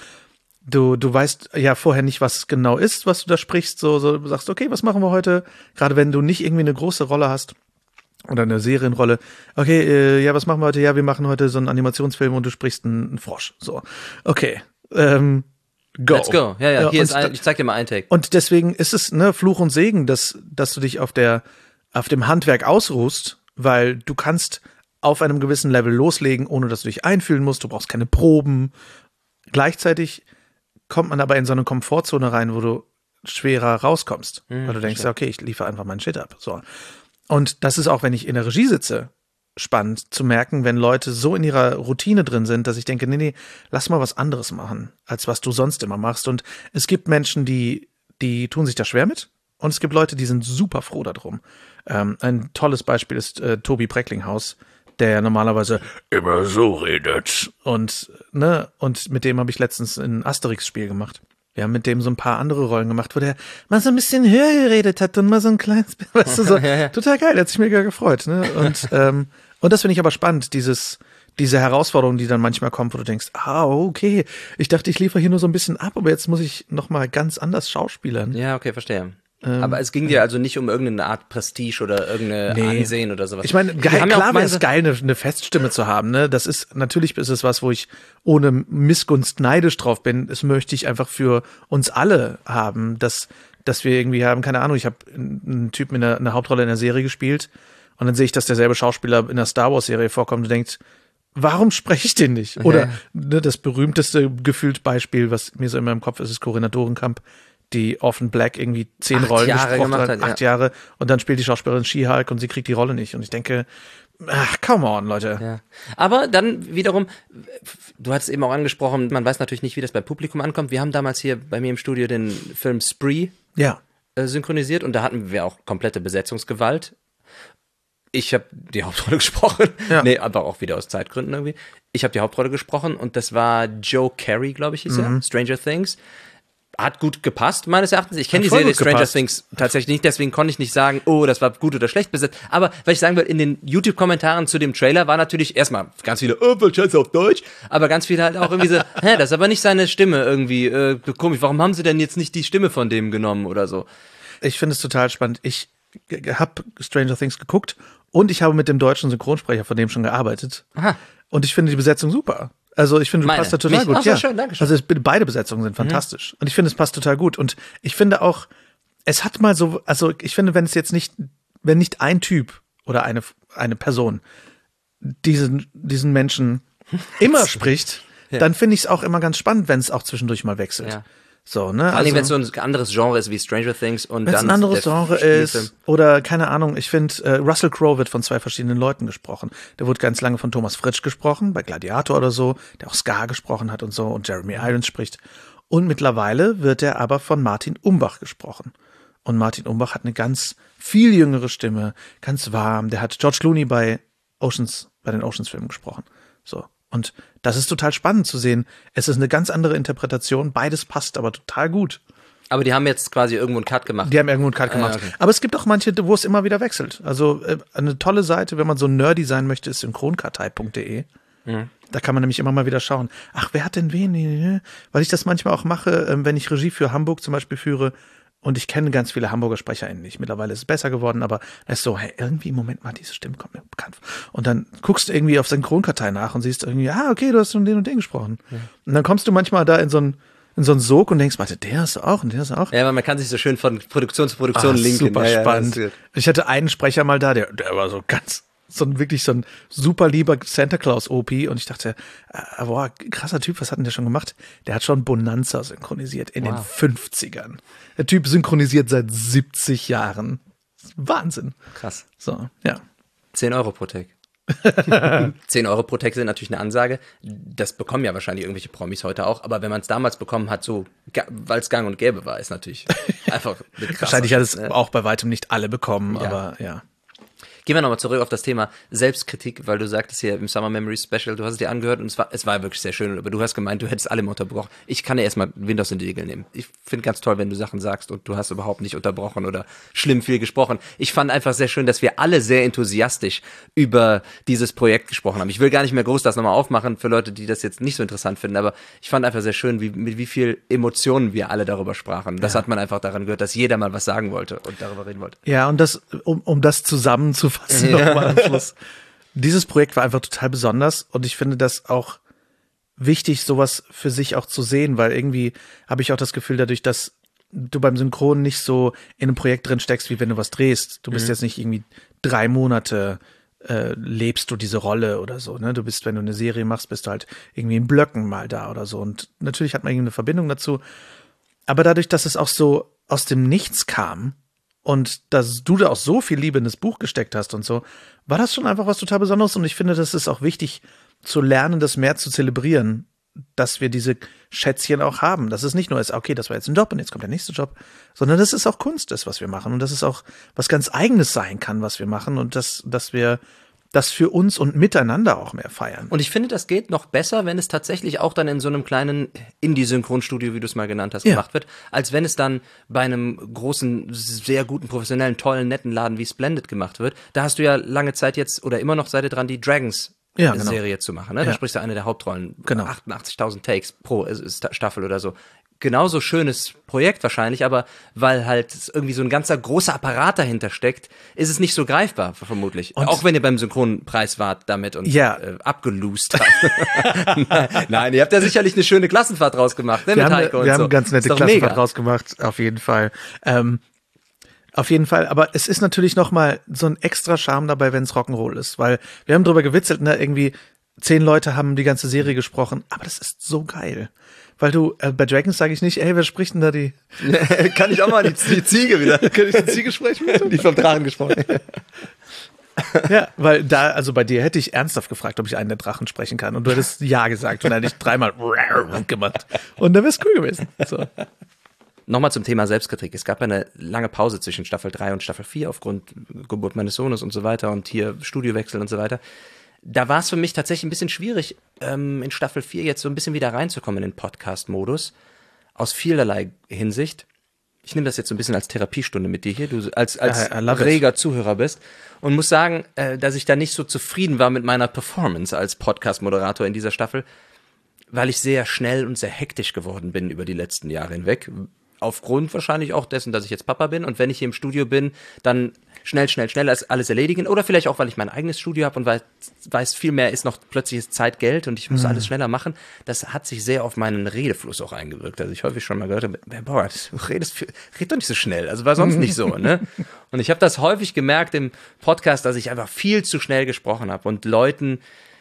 weißt ja vorher nicht, was es genau ist, was du da sprichst, so sagst, okay, was machen wir heute? Gerade wenn du nicht irgendwie eine große Rolle hast oder eine Serienrolle. Okay, was machen wir heute? Ja, wir machen heute so einen Animationsfilm und du sprichst einen Frosch. So, okay, go. Let's go. Ja, ich zeig dir mal einen Take. Und deswegen ist es Fluch und Segen, dass du dich auf dem Handwerk ausruhst, weil du kannst auf einem gewissen Level loslegen, ohne dass du dich einfühlen musst. Du brauchst keine Proben. Gleichzeitig kommt man aber in so eine Komfortzone rein, wo du schwerer rauskommst. Weil du denkst, okay, ich liefere einfach meinen Shit ab. So. Und das ist auch, wenn ich in der Regie sitze, spannend zu merken, wenn Leute so in ihrer Routine drin sind, dass ich denke, nee, lass mal was anderes machen, als was du sonst immer machst. Und es gibt Menschen, die tun sich da schwer mit. Und es gibt Leute, die sind super froh darum. Ein tolles Beispiel ist Tobi Brecklinghaus, der ja normalerweise immer so redet. Und mit dem habe ich letztens ein Asterix-Spiel gemacht. Wir haben mit dem so ein paar andere Rollen gemacht, wo der mal so ein bisschen höher geredet hat und mal so ein kleines, weißt du, so total geil, der hat sich mega gefreut. Ne? Und das finde ich aber spannend, diese Herausforderung, die dann manchmal kommt, wo du denkst, okay, ich dachte, ich liefere hier nur so ein bisschen ab, aber jetzt muss ich nochmal ganz anders schauspielern. Ja, okay, verstehe. Aber es ging dir also nicht um irgendeine Art Prestige oder irgendeine Ansehen oder sowas. Ich meine, klar wäre es geil, eine Feststimme zu haben, ne? Natürlich ist es was, wo ich ohne Missgunst neidisch drauf bin. Das möchte ich einfach für uns alle haben, dass wir irgendwie haben, keine Ahnung, ich habe einen Typen in einer Hauptrolle in der Serie gespielt und dann sehe ich, dass derselbe Schauspieler in der Star Wars Serie vorkommt und denkt, warum spreche ich den nicht? Oder das berühmteste gefühlt Beispiel, was mir so in meinem Kopf ist Corinna Dorenkamp, die Orphan Black irgendwie 10 Rollen gesprochen hat, 8 Jahre, und dann spielt die Schauspielerin She-Hulk und sie kriegt die Rolle nicht. Und ich denke, ach, come on, Leute. Ja. Aber dann wiederum, du hattest eben auch angesprochen, man weiß natürlich nicht, wie das beim Publikum ankommt. Wir haben damals hier bei mir im Studio den Film Spree synchronisiert und da hatten wir auch komplette Besetzungsgewalt. Ich habe die Hauptrolle gesprochen. Ja. Nee, aber auch wieder aus Zeitgründen irgendwie. Ich habe die Hauptrolle gesprochen und das war Joe Carey, glaube ich, hieß er. Stranger Things. Hat gut gepasst, meines Erachtens. Ich kenne die Serie Stranger Things tatsächlich nicht, deswegen konnte ich nicht sagen, oh, das war gut oder schlecht besetzt. Aber, weil ich sagen will, in den YouTube-Kommentaren zu dem Trailer war natürlich erstmal ganz viele, Scheiße auf Deutsch, aber ganz viele halt auch irgendwie so, das ist aber nicht seine Stimme irgendwie, komisch, warum haben sie denn jetzt nicht die Stimme von dem genommen oder so? Ich finde es total spannend. Ich habe Stranger Things geguckt und ich habe mit dem deutschen Synchronsprecher von dem schon gearbeitet. Aha. Und ich finde die Besetzung super. Also ich finde, du passt da total gut. Ja. Schön, danke schön. Also beide Besetzungen sind fantastisch. Und ich finde, es passt total gut. Und ich finde auch, es hat mal so, also ich finde, wenn nicht ein Typ oder eine Person diesen Menschen immer spricht, dann finde ich es auch immer ganz spannend, wenn es auch zwischendurch mal wechselt. Ja. So, ne? Vor allem, wenn es so ein anderes Genre ist wie Stranger Things und dann. Wenn es ein anderes Genre ist, oder keine Ahnung, ich finde, Russell Crowe wird von 2 verschiedenen Leuten gesprochen. Der wurde ganz lange von Thomas Fritsch gesprochen, bei Gladiator oder so, der auch Scar gesprochen hat und so, und Jeremy Irons spricht. Und mittlerweile wird er aber von Martin Umbach gesprochen. Und Martin Umbach hat eine ganz viel jüngere Stimme, ganz warm. Der hat George Clooney bei den Oceans-Filmen gesprochen. So. Und das ist total spannend zu sehen. Es ist eine ganz andere Interpretation. Beides passt aber total gut. Aber die haben jetzt quasi irgendwo einen Cut gemacht. Die haben irgendwo einen Cut gemacht. Okay. Aber es gibt auch manche, wo es immer wieder wechselt. Also eine tolle Seite, wenn man so nerdy sein möchte, ist synchronkartei.de. Mhm. Da kann man nämlich immer mal wieder schauen. Ach, wer hat denn wen? Weil ich das manchmal auch mache, wenn ich Regie für Hamburg zum Beispiel führe. Und ich kenne ganz viele Hamburger SprecherInnen nicht. Mittlerweile ist es besser geworden, aber es ist so, hey, irgendwie, Moment mal, diese Stimme kommt mir bekannt vor. Und dann guckst du irgendwie auf Synchronkartei nach und siehst irgendwie, okay, du hast von den und den gesprochen. Ja. Und dann kommst du manchmal da in so einen Sog und denkst, warte, der ist auch und der ist auch. Ja, aber man kann sich so schön von Produktion zu Produktion linken. Super spannend. Ich hatte einen Sprecher mal da, der war so wirklich so ein super lieber Santa Claus OP und ich dachte, boah, krasser Typ, was hat denn der schon gemacht? Der hat schon Bonanza synchronisiert in den 50ern. Der Typ synchronisiert seit 70 Jahren. Wahnsinn. Krass. So, ja. 10 Euro pro Tag. 10 Euro pro Tag sind natürlich eine Ansage. Das bekommen ja wahrscheinlich irgendwelche Promis heute auch. Aber wenn man es damals bekommen hat, so, weil es gang und gäbe war, ist natürlich einfach krass. Wahrscheinlich hat es auch bei weitem nicht alle bekommen, aber ja. Gehen wir nochmal zurück auf das Thema Selbstkritik, weil du sagtest hier im Summer Memory Special, du hast es dir angehört und es war wirklich sehr schön, aber du hast gemeint, du hättest alle mal unterbrochen. Ich kann ja erstmal Windows in die Nägel nehmen. Ich finde ganz toll, wenn du Sachen sagst und du hast überhaupt nicht unterbrochen oder schlimm viel gesprochen. Ich fand einfach sehr schön, dass wir alle sehr enthusiastisch über dieses Projekt gesprochen haben. Ich will gar nicht mehr groß das nochmal aufmachen für Leute, die das jetzt nicht so interessant finden, aber ich fand einfach sehr schön, mit wie viel Emotionen wir alle darüber sprachen. Das hat man einfach daran gehört, dass jeder mal was sagen wollte und darüber reden wollte. Ja, und das, um das zusammenzufassen, nochmal am Schluss. Dieses Projekt war einfach total besonders und ich finde das auch wichtig, sowas für sich auch zu sehen, weil irgendwie habe ich auch das Gefühl, dadurch, dass du beim Synchron nicht so in einem Projekt drin steckst, wie wenn du was drehst. Du bist jetzt nicht irgendwie 3 Monate lebst du diese Rolle oder so, ne? Du bist, wenn du eine Serie machst, bist du halt irgendwie in Blöcken mal da oder so und natürlich hat man irgendwie eine Verbindung dazu. Aber dadurch, dass es auch so aus dem Nichts kam, und dass du da auch so viel Liebe in das Buch gesteckt hast und so, war das schon einfach was total Besonderes. Und ich finde, das ist auch wichtig zu lernen, das mehr zu zelebrieren, dass wir diese Schätzchen auch haben. Dass es nicht nur ist, okay, das war jetzt ein Job und jetzt kommt der nächste Job, sondern dass es auch Kunst ist, was wir machen. Und dass es auch was ganz Eigenes sein kann, was wir machen. Und dass wir das für uns und miteinander auch mehr feiern. Und ich finde, das geht noch besser, wenn es tatsächlich auch dann in so einem kleinen Indie-Synchronstudio, wie du es mal genannt hast, gemacht wird, als wenn es dann bei einem großen, sehr guten, professionellen, tollen, netten Laden wie Splendid gemacht wird. Da hast du ja lange Zeit jetzt, oder immer noch seid ihr dran, die Dragons-Serie zu machen. Ne? Da sprichst du eine der Hauptrollen. Genau. 88.000 Takes pro Staffel oder so. Genauso schönes Projekt wahrscheinlich, aber weil halt irgendwie so ein ganzer großer Apparat dahinter steckt, ist es nicht so greifbar, vermutlich. Und auch wenn ihr beim Synchronpreis wart damit und abgelost habt. Nein, ihr habt ja sicherlich eine schöne Klassenfahrt draus gemacht, ne, wir haben eine ganz nette Klassenfahrt draus gemacht, auf jeden Fall. Auf jeden Fall, aber es ist natürlich nochmal so ein extra Charme dabei, wenn es Rock'n'Roll ist, weil wir haben drüber gewitzelt, ne, irgendwie 10 Leute haben die ganze Serie gesprochen, aber das ist so geil. Weil du, bei Dragons sage ich nicht, ey, wer spricht denn da die? Kann ich auch mal die Ziege wieder? Kann ich die Ziege sprechen? Die vom Drachen gesprochen. Ja, weil da, also bei dir hätte ich ernsthaft gefragt, ob ich einen der Drachen sprechen kann. Und du hättest ja gesagt und dann hätte ich dreimal gemacht. Und dann wäre es cool gewesen. So. Nochmal zum Thema Selbstkritik. Es gab eine lange Pause zwischen Staffel 3 und Staffel 4 aufgrund Geburt meines Sohnes und so weiter und hier Studiowechsel und so weiter. Da war es für mich tatsächlich ein bisschen schwierig, in Staffel 4 jetzt so ein bisschen wieder reinzukommen in den Podcast-Modus. Aus vielerlei Hinsicht. Ich nehme das jetzt so ein bisschen als Therapiestunde mit dir hier, du als reger Zuhörer bist und muss sagen, dass ich da nicht so zufrieden war mit meiner Performance als Podcast-Moderator in dieser Staffel, weil ich sehr schnell und sehr hektisch geworden bin über die letzten Jahre hinweg. Aufgrund wahrscheinlich auch dessen, dass ich jetzt Papa bin und wenn ich hier im Studio bin, dann schnell alles erledigen oder vielleicht auch, weil ich mein eigenes Studio habe und weiß viel mehr ist noch plötzlich Zeit, Geld und ich muss alles schneller machen. Das hat sich sehr auf meinen Redefluss auch eingewirkt. Also ich häufig schon mal gehört habe, boah, red doch nicht so schnell. Also war sonst nicht so, ne? Und ich habe das häufig gemerkt im Podcast, dass ich einfach viel zu schnell gesprochen habe und Leuten,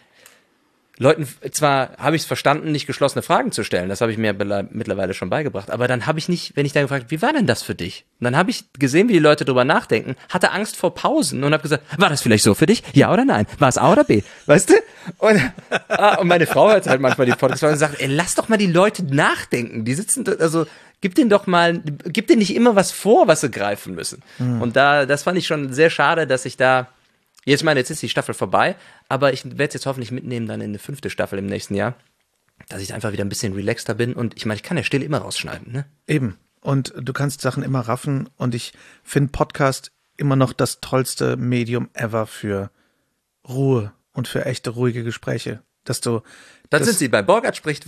zwar habe ich es verstanden, nicht geschlossene Fragen zu stellen, das habe ich mir mittlerweile schon beigebracht, aber dann habe ich nicht, wenn ich dann gefragt, wie war denn das für dich? Und dann habe ich gesehen, wie die Leute drüber nachdenken, hatte Angst vor Pausen und habe gesagt, war das vielleicht so für dich? Ja oder nein? War es A oder B? Weißt du? Und meine Frau hört halt manchmal die Podcasts und sagt, ey, lass doch mal die Leute nachdenken, die sitzen, also gib denen nicht immer was vor, was sie greifen müssen. Und das fand ich schon sehr schade, dass ich da jetzt ist die Staffel vorbei, aber ich werde es jetzt hoffentlich mitnehmen dann in eine 5. Staffel im nächsten Jahr, dass ich einfach wieder ein bisschen relaxter bin und ich meine, ich kann ja still immer rausschneiden, ne? Eben. Und du kannst Sachen immer raffen und ich finde Podcast immer noch das tollste Medium ever für Ruhe und für echte, ruhige Gespräche. Dass du sind Sie bei Borgert spricht.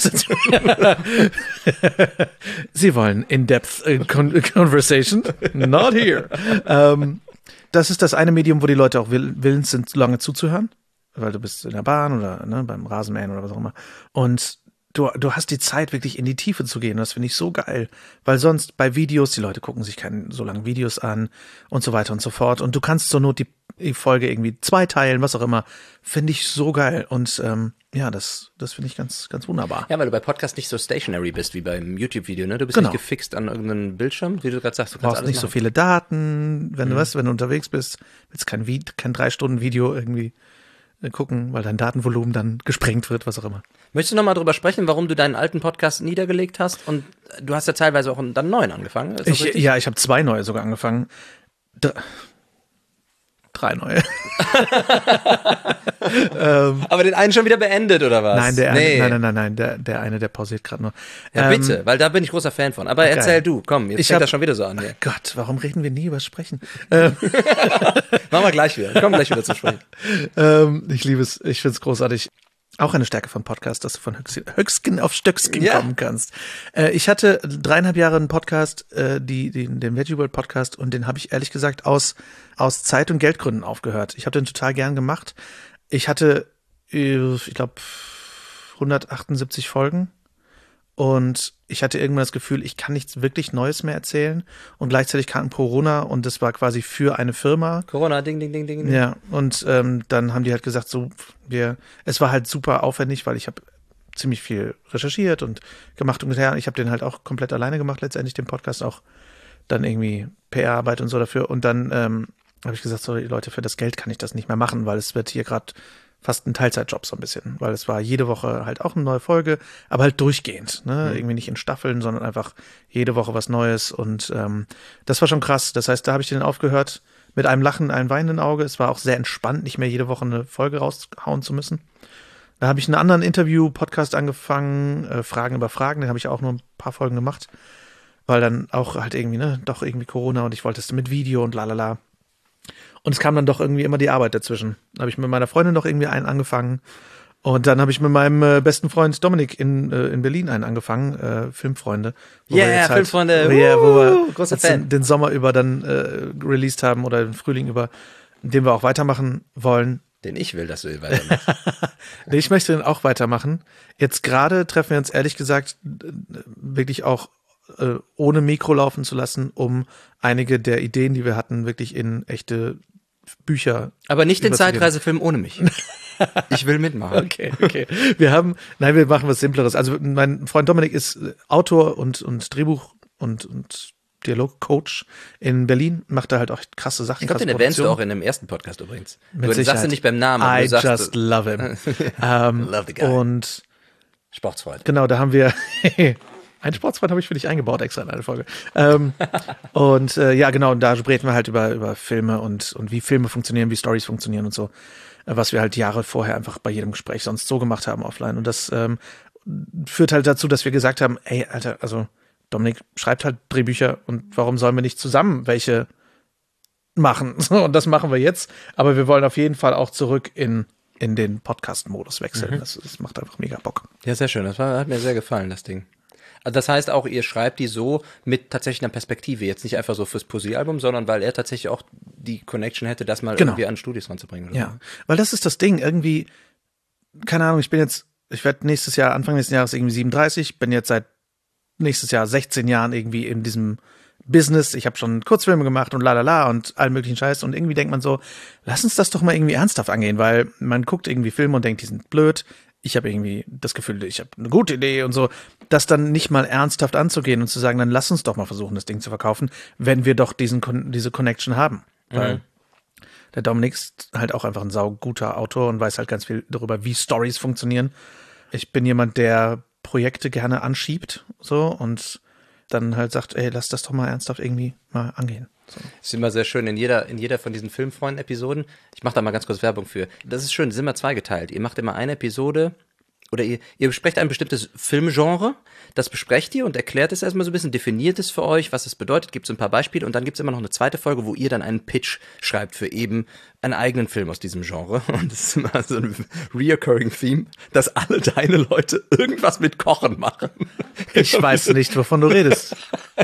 Sie wollen in-depth conversation? Not here. Das ist das eine Medium, wo die Leute auch willens sind, lange zuzuhören, weil du bist in der Bahn oder beim Rasenmähen oder was auch immer. Und du hast die Zeit, wirklich in die Tiefe zu gehen. Das finde ich so geil, weil sonst bei Videos, die Leute gucken sich keine so lange Videos an und so weiter und so fort. Und du kannst zur Not die Folge irgendwie 2 teilen, was auch immer. Finde ich so geil. Und das finde ich ganz, ganz wunderbar. Ja, weil du bei Podcast nicht so stationary bist wie beim YouTube-Video, ne? Du bist nicht gefixt an irgendeinem Bildschirm, wie du gerade sagst. Du kannst alles nicht machen. So viele Daten, wenn du unterwegs bist, willst kein 3-Stunden-Video irgendwie gucken, weil dein Datenvolumen dann gesprengt wird, was auch immer. Möchtest du nochmal drüber sprechen, warum du deinen alten Podcast niedergelegt hast? Und du hast ja teilweise auch dann neuen angefangen. Ich habe 2 neue sogar angefangen. 3 neue. Aber den einen schon wieder beendet, oder was? Nein, der eine, der pausiert gerade nur. Ja, bitte, weil da bin ich großer Fan von. Aber erzähl du, komm, jetzt fängt das schon wieder so an. Hier. Gott, warum reden wir nie über Sprechen? Machen wir gleich wieder. Komm gleich wieder zu sprechen. Ich liebe es, ich finde es großartig. Auch eine Stärke von Podcast, dass du von Höchstgen auf Stöcksken kommen kannst. Ich hatte 3,5 Jahre einen Podcast, den Veggie World Podcast, und den habe ich ehrlich gesagt aus Zeit- und Geldgründen aufgehört. Ich habe den total gern gemacht. Ich hatte, ich glaube, 178 Folgen. Und ich hatte irgendwann das Gefühl, ich kann nichts wirklich Neues mehr erzählen. Und gleichzeitig kam Corona und das war quasi für eine Firma. Corona, ding, ding, ding, ding. Ja, und dann haben die halt gesagt, es war halt super aufwendig, weil ich habe ziemlich viel recherchiert und gemacht und getan. Ich habe den halt auch komplett alleine gemacht, letztendlich den Podcast, auch dann irgendwie PR-Arbeit und so dafür. Und dann habe ich gesagt, sorry Leute, für das Geld kann ich das nicht mehr machen, weil es wird hier gerade fast ein Teilzeitjob so ein bisschen, weil es war jede Woche halt auch eine neue Folge, aber halt durchgehend, ne? Irgendwie nicht in Staffeln, sondern einfach jede Woche was Neues und das war schon krass. Das heißt, da habe ich den aufgehört mit einem Lachen, einem weinenden Auge. Es war auch sehr entspannt, nicht mehr jede Woche eine Folge raushauen zu müssen. Da habe ich einen anderen Interview-Podcast angefangen, Fragen über Fragen, den habe ich auch nur ein paar Folgen gemacht, weil dann auch halt irgendwie, doch irgendwie Corona und ich wollte es mit Video und lalala. Und es kam dann doch irgendwie immer die Arbeit dazwischen. Da habe ich mit meiner Freundin noch irgendwie einen angefangen. Und dann habe ich mit meinem besten Freund Dominik in Berlin einen angefangen, Filmfreunde. Filmfreunde, wo wir großer Fan. Den Sommer über dann released haben oder den Frühling über, den wir auch weitermachen wollen. Den ich will, dass du weitermachst. Ich möchte den auch weitermachen. Jetzt gerade treffen wir uns ehrlich gesagt wirklich auch ohne Mikro laufen zu lassen, um einige der Ideen, die wir hatten, wirklich in echte Bücher. Aber nicht den Zeitreisefilm ohne mich. Ich will mitmachen. Okay. Wir machen was Simpleres. Also mein Freund Dominik ist Autor und Drehbuch und Dialogcoach in Berlin, macht da halt auch krasse Sachen. Ich glaube, den erwähnst du auch in dem ersten Podcast übrigens. Du sagst ihn nicht beim Namen. I just love him. Love the guy. Und Sportsfreund. Genau, da haben wir einen Sportsfreund habe ich für dich eingebaut extra in eine Folge. Und da reden wir halt über Filme und wie Filme funktionieren, wie Storys funktionieren und so, was wir halt Jahre vorher einfach bei jedem Gespräch sonst so gemacht haben offline. Und das führt halt dazu, dass wir gesagt haben, ey, Alter, also Dominik schreibt halt Drehbücher und warum sollen wir nicht zusammen welche machen? So, und das machen wir jetzt. Aber wir wollen auf jeden Fall auch zurück in den Podcast-Modus wechseln. Das macht einfach mega Bock. Ja, sehr schön. Hat mir sehr gefallen, das Ding. Also das heißt auch, ihr schreibt die so mit tatsächlich einer Perspektive. Jetzt nicht einfach so fürs Poesiealbum, sondern weil er tatsächlich auch die Connection hätte, das mal irgendwie an Studios ranzubringen. Oder ja, so. Weil das ist das Ding. Irgendwie, keine Ahnung, ich werde Anfang nächstes Jahres irgendwie 37, bin jetzt seit nächstes Jahr 16 Jahren irgendwie in diesem Business. Ich habe schon Kurzfilme gemacht und lalala und allen möglichen Scheiß. Und irgendwie denkt man so, lass uns das doch mal irgendwie ernsthaft angehen, weil man guckt irgendwie Filme und denkt, die sind blöd. Ich habe irgendwie das Gefühl, ich habe eine gute Idee und so. Das dann nicht mal ernsthaft anzugehen und zu sagen, dann lass uns doch mal versuchen, das Ding zu verkaufen, wenn wir doch diese Connection haben. Weil der Dominik ist halt auch einfach ein sauguter Autor und weiß halt ganz viel darüber, wie Stories funktionieren. Ich bin jemand, der Projekte gerne anschiebt, so, und dann halt sagt, ey, lass das doch mal ernsthaft irgendwie mal angehen. So. Das ist immer sehr schön in jeder von diesen Filmfreunden-Episoden. Ich mache da mal ganz kurz Werbung für. Das ist schön, das ist immer zweigeteilt. Ihr macht immer eine Episode oder ihr besprecht ein bestimmtes Filmgenre, das besprecht ihr und erklärt es erstmal so ein bisschen, definiert es für euch, was es bedeutet, gibt es ein paar Beispiele und dann gibt es immer noch eine zweite Folge, wo ihr dann einen Pitch schreibt für eben einen eigenen Film aus diesem Genre. Und das ist immer so ein reoccurring Theme, dass alle deine Leute irgendwas mit Kochen machen. Ich weiß nicht, wovon du redest.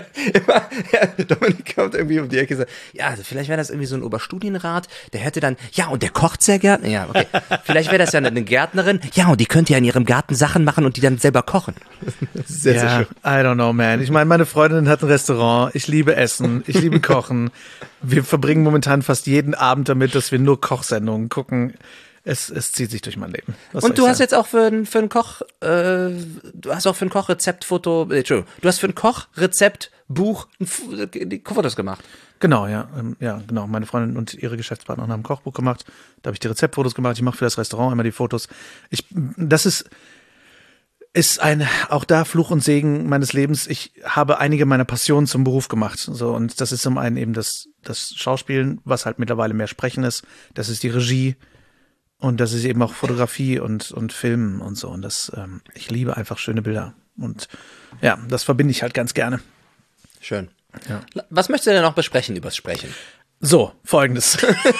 Dominik kommt irgendwie um die Ecke und sagt, ja, also vielleicht wäre das irgendwie so ein Oberstudienrat, der hätte dann, ja, und der kocht sehr gerne. Ja, okay. Vielleicht wäre das ja eine Gärtnerin, ja, und die könnte ja in ihrem Garten Sachen machen und die dann selber kochen. Sehr schön. I don't know, man. Ich meine, meine Freundin hat ein Restaurant, ich liebe Essen, ich liebe Kochen. Wir verbringen momentan fast jeden Abend damit, dass wir nur Kochsendungen gucken. Es zieht sich durch mein Leben. Und du hast jetzt auch für ein Kochrezeptfoto, Entschuldigung, du hast für ein Kochrezeptbuch die Fotos gemacht. Genau, ja, genau. Meine Freundin und ihre Geschäftspartnerin haben ein Kochbuch gemacht. Da habe ich die Rezeptfotos gemacht. Ich mache für das Restaurant immer die Fotos. Das ist auch da Fluch und Segen meines Lebens. Ich habe einige meiner Passionen zum Beruf gemacht. So, und das ist zum einen eben das Schauspielen, was halt mittlerweile mehr Sprechen ist. Das ist die Regie. Und das ist eben auch Fotografie und Filmen und so. Und ich liebe einfach schöne Bilder. Und ja, das verbinde ich halt ganz gerne. Schön. Ja. Was möchtest du denn noch besprechen übers Sprechen? So, Folgendes.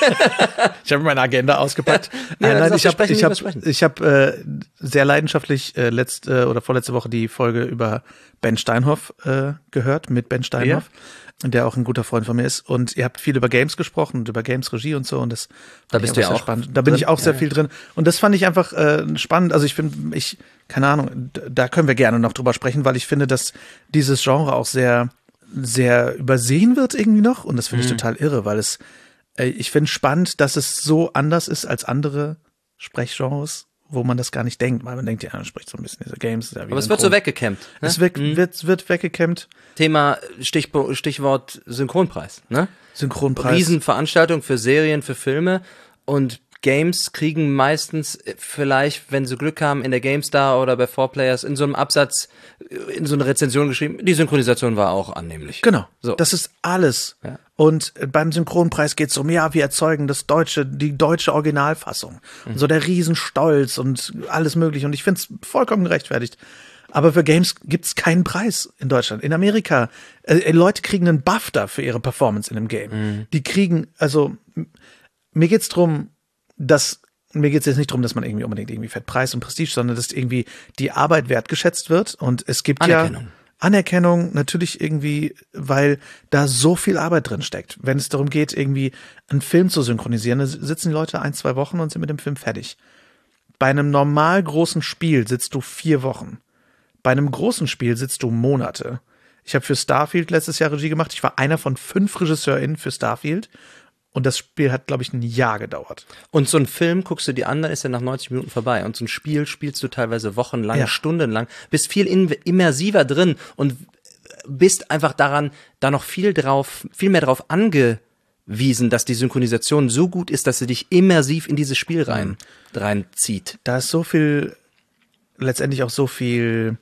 Ich habe meine Agenda ausgepackt. Nein, ich habe sehr leidenschaftlich letzte oder vorletzte Woche die Folge über Ben Steinhoff gehört, mit Ben Steinhoff, der auch ein guter Freund von mir ist. Und ihr habt viel über Games gesprochen und über Games-Regie und so. Und das da bist du ja auch spannend. Da bin ich auch sehr viel drin. Und das fand ich einfach spannend. Also ich finde, keine Ahnung, da können wir gerne noch drüber sprechen, weil ich finde, dass dieses Genre auch sehr übersehen wird irgendwie noch. Und das finde ich total irre, weil ich finde spannend, dass es so anders ist als andere Sprechgenres, wo man das gar nicht denkt. Weil man denkt, ja, man spricht so ein bisschen diese Games. Ja, aber es wird so weggekämmt. Ne? Es wird weggekämmt. Thema, Stichwort Synchronpreis. Ne? Synchronpreis. Riesenveranstaltung für Serien, für Filme und Games kriegen meistens vielleicht, wenn sie Glück haben, in der GameStar oder bei 4Players in so einem Absatz, in so eine Rezension geschrieben, die Synchronisation war auch annehmlich. Genau, so. Das ist alles. Ja. Und beim Synchronpreis geht es um, ja, wir erzeugen die deutsche Originalfassung. Und so der Riesenstolz und alles mögliche. Und ich finde es vollkommen gerechtfertigt. Aber für Games gibt's keinen Preis in Deutschland. In Amerika, Leute kriegen einen BAFTA für ihre Performance in einem Game. Die kriegen, also mir geht's jetzt nicht darum, dass man irgendwie unbedingt irgendwie fett Preis und Prestige, sondern dass irgendwie die Arbeit wertgeschätzt wird und es gibt Anerkennung natürlich irgendwie, weil da so viel Arbeit drin steckt. Wenn es darum geht, irgendwie einen Film zu synchronisieren, da sitzen die Leute 1-2 Wochen und sind mit dem Film fertig. Bei einem normal großen Spiel sitzt du 4 Wochen. Bei einem großen Spiel sitzt du Monate. Ich habe für Starfield letztes Jahr Regie gemacht. Ich war einer von 5 RegisseurInnen für Starfield. Und das Spiel hat, glaube ich, ein Jahr gedauert. Und so einen Film guckst du dir an, dann ist er nach 90 Minuten vorbei. Und so ein Spiel spielst du teilweise wochenlang, stundenlang, bist viel immersiver drin und bist einfach daran, da noch viel mehr drauf angewiesen, dass die Synchronisation so gut ist, dass sie dich immersiv in dieses Spiel reinzieht. Da ist letztendlich auch so viel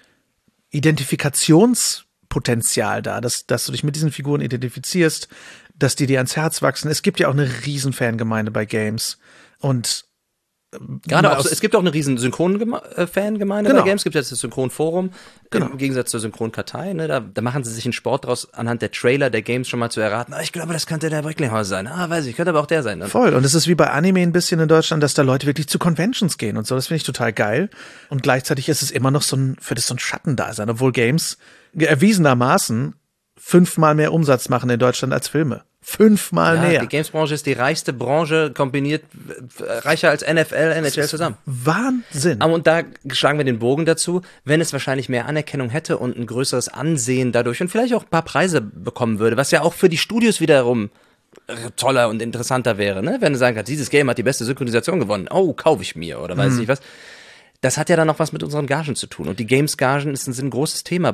Identifikationspotenzial da, dass du dich mit diesen Figuren identifizierst, dass die dir ans Herz wachsen. Es gibt ja auch eine riesen Fangemeinde bei Games und gerade auch, es gibt auch eine riesen Synchron-Fangemeinde bei Games. Es gibt jetzt das Synchronforum, im Gegensatz zur Synchronkartei. Ne? Da machen sie sich einen Sport draus, anhand der Trailer der Games schon mal zu erraten. Ich glaube, das könnte der Bricklinghaus sein. Weiß ich, könnte aber auch der sein. Ne? Voll. Und es ist wie bei Anime ein bisschen in Deutschland, dass da Leute wirklich zu Conventions gehen und so. Das finde ich total geil. Und gleichzeitig ist es immer noch so ein Schattendasein, obwohl Games erwiesenermaßen 5-mal mehr Umsatz machen in Deutschland als Filme. 5-mal mehr. Die Games-Branche ist die reichste Branche, kombiniert reicher als NFL, NHL zusammen. Wahnsinn. Und da schlagen wir den Bogen dazu, wenn es wahrscheinlich mehr Anerkennung hätte und ein größeres Ansehen dadurch und vielleicht auch ein paar Preise bekommen würde, was ja auch für die Studios wiederum toller und interessanter wäre, ne? Wenn du sagen kannst, dieses Game hat die beste Synchronisation gewonnen, kaufe ich mir oder weiß nicht was. Das hat ja dann noch was mit unseren Gagen zu tun. Und die Games-Gagen sind ein großes Thema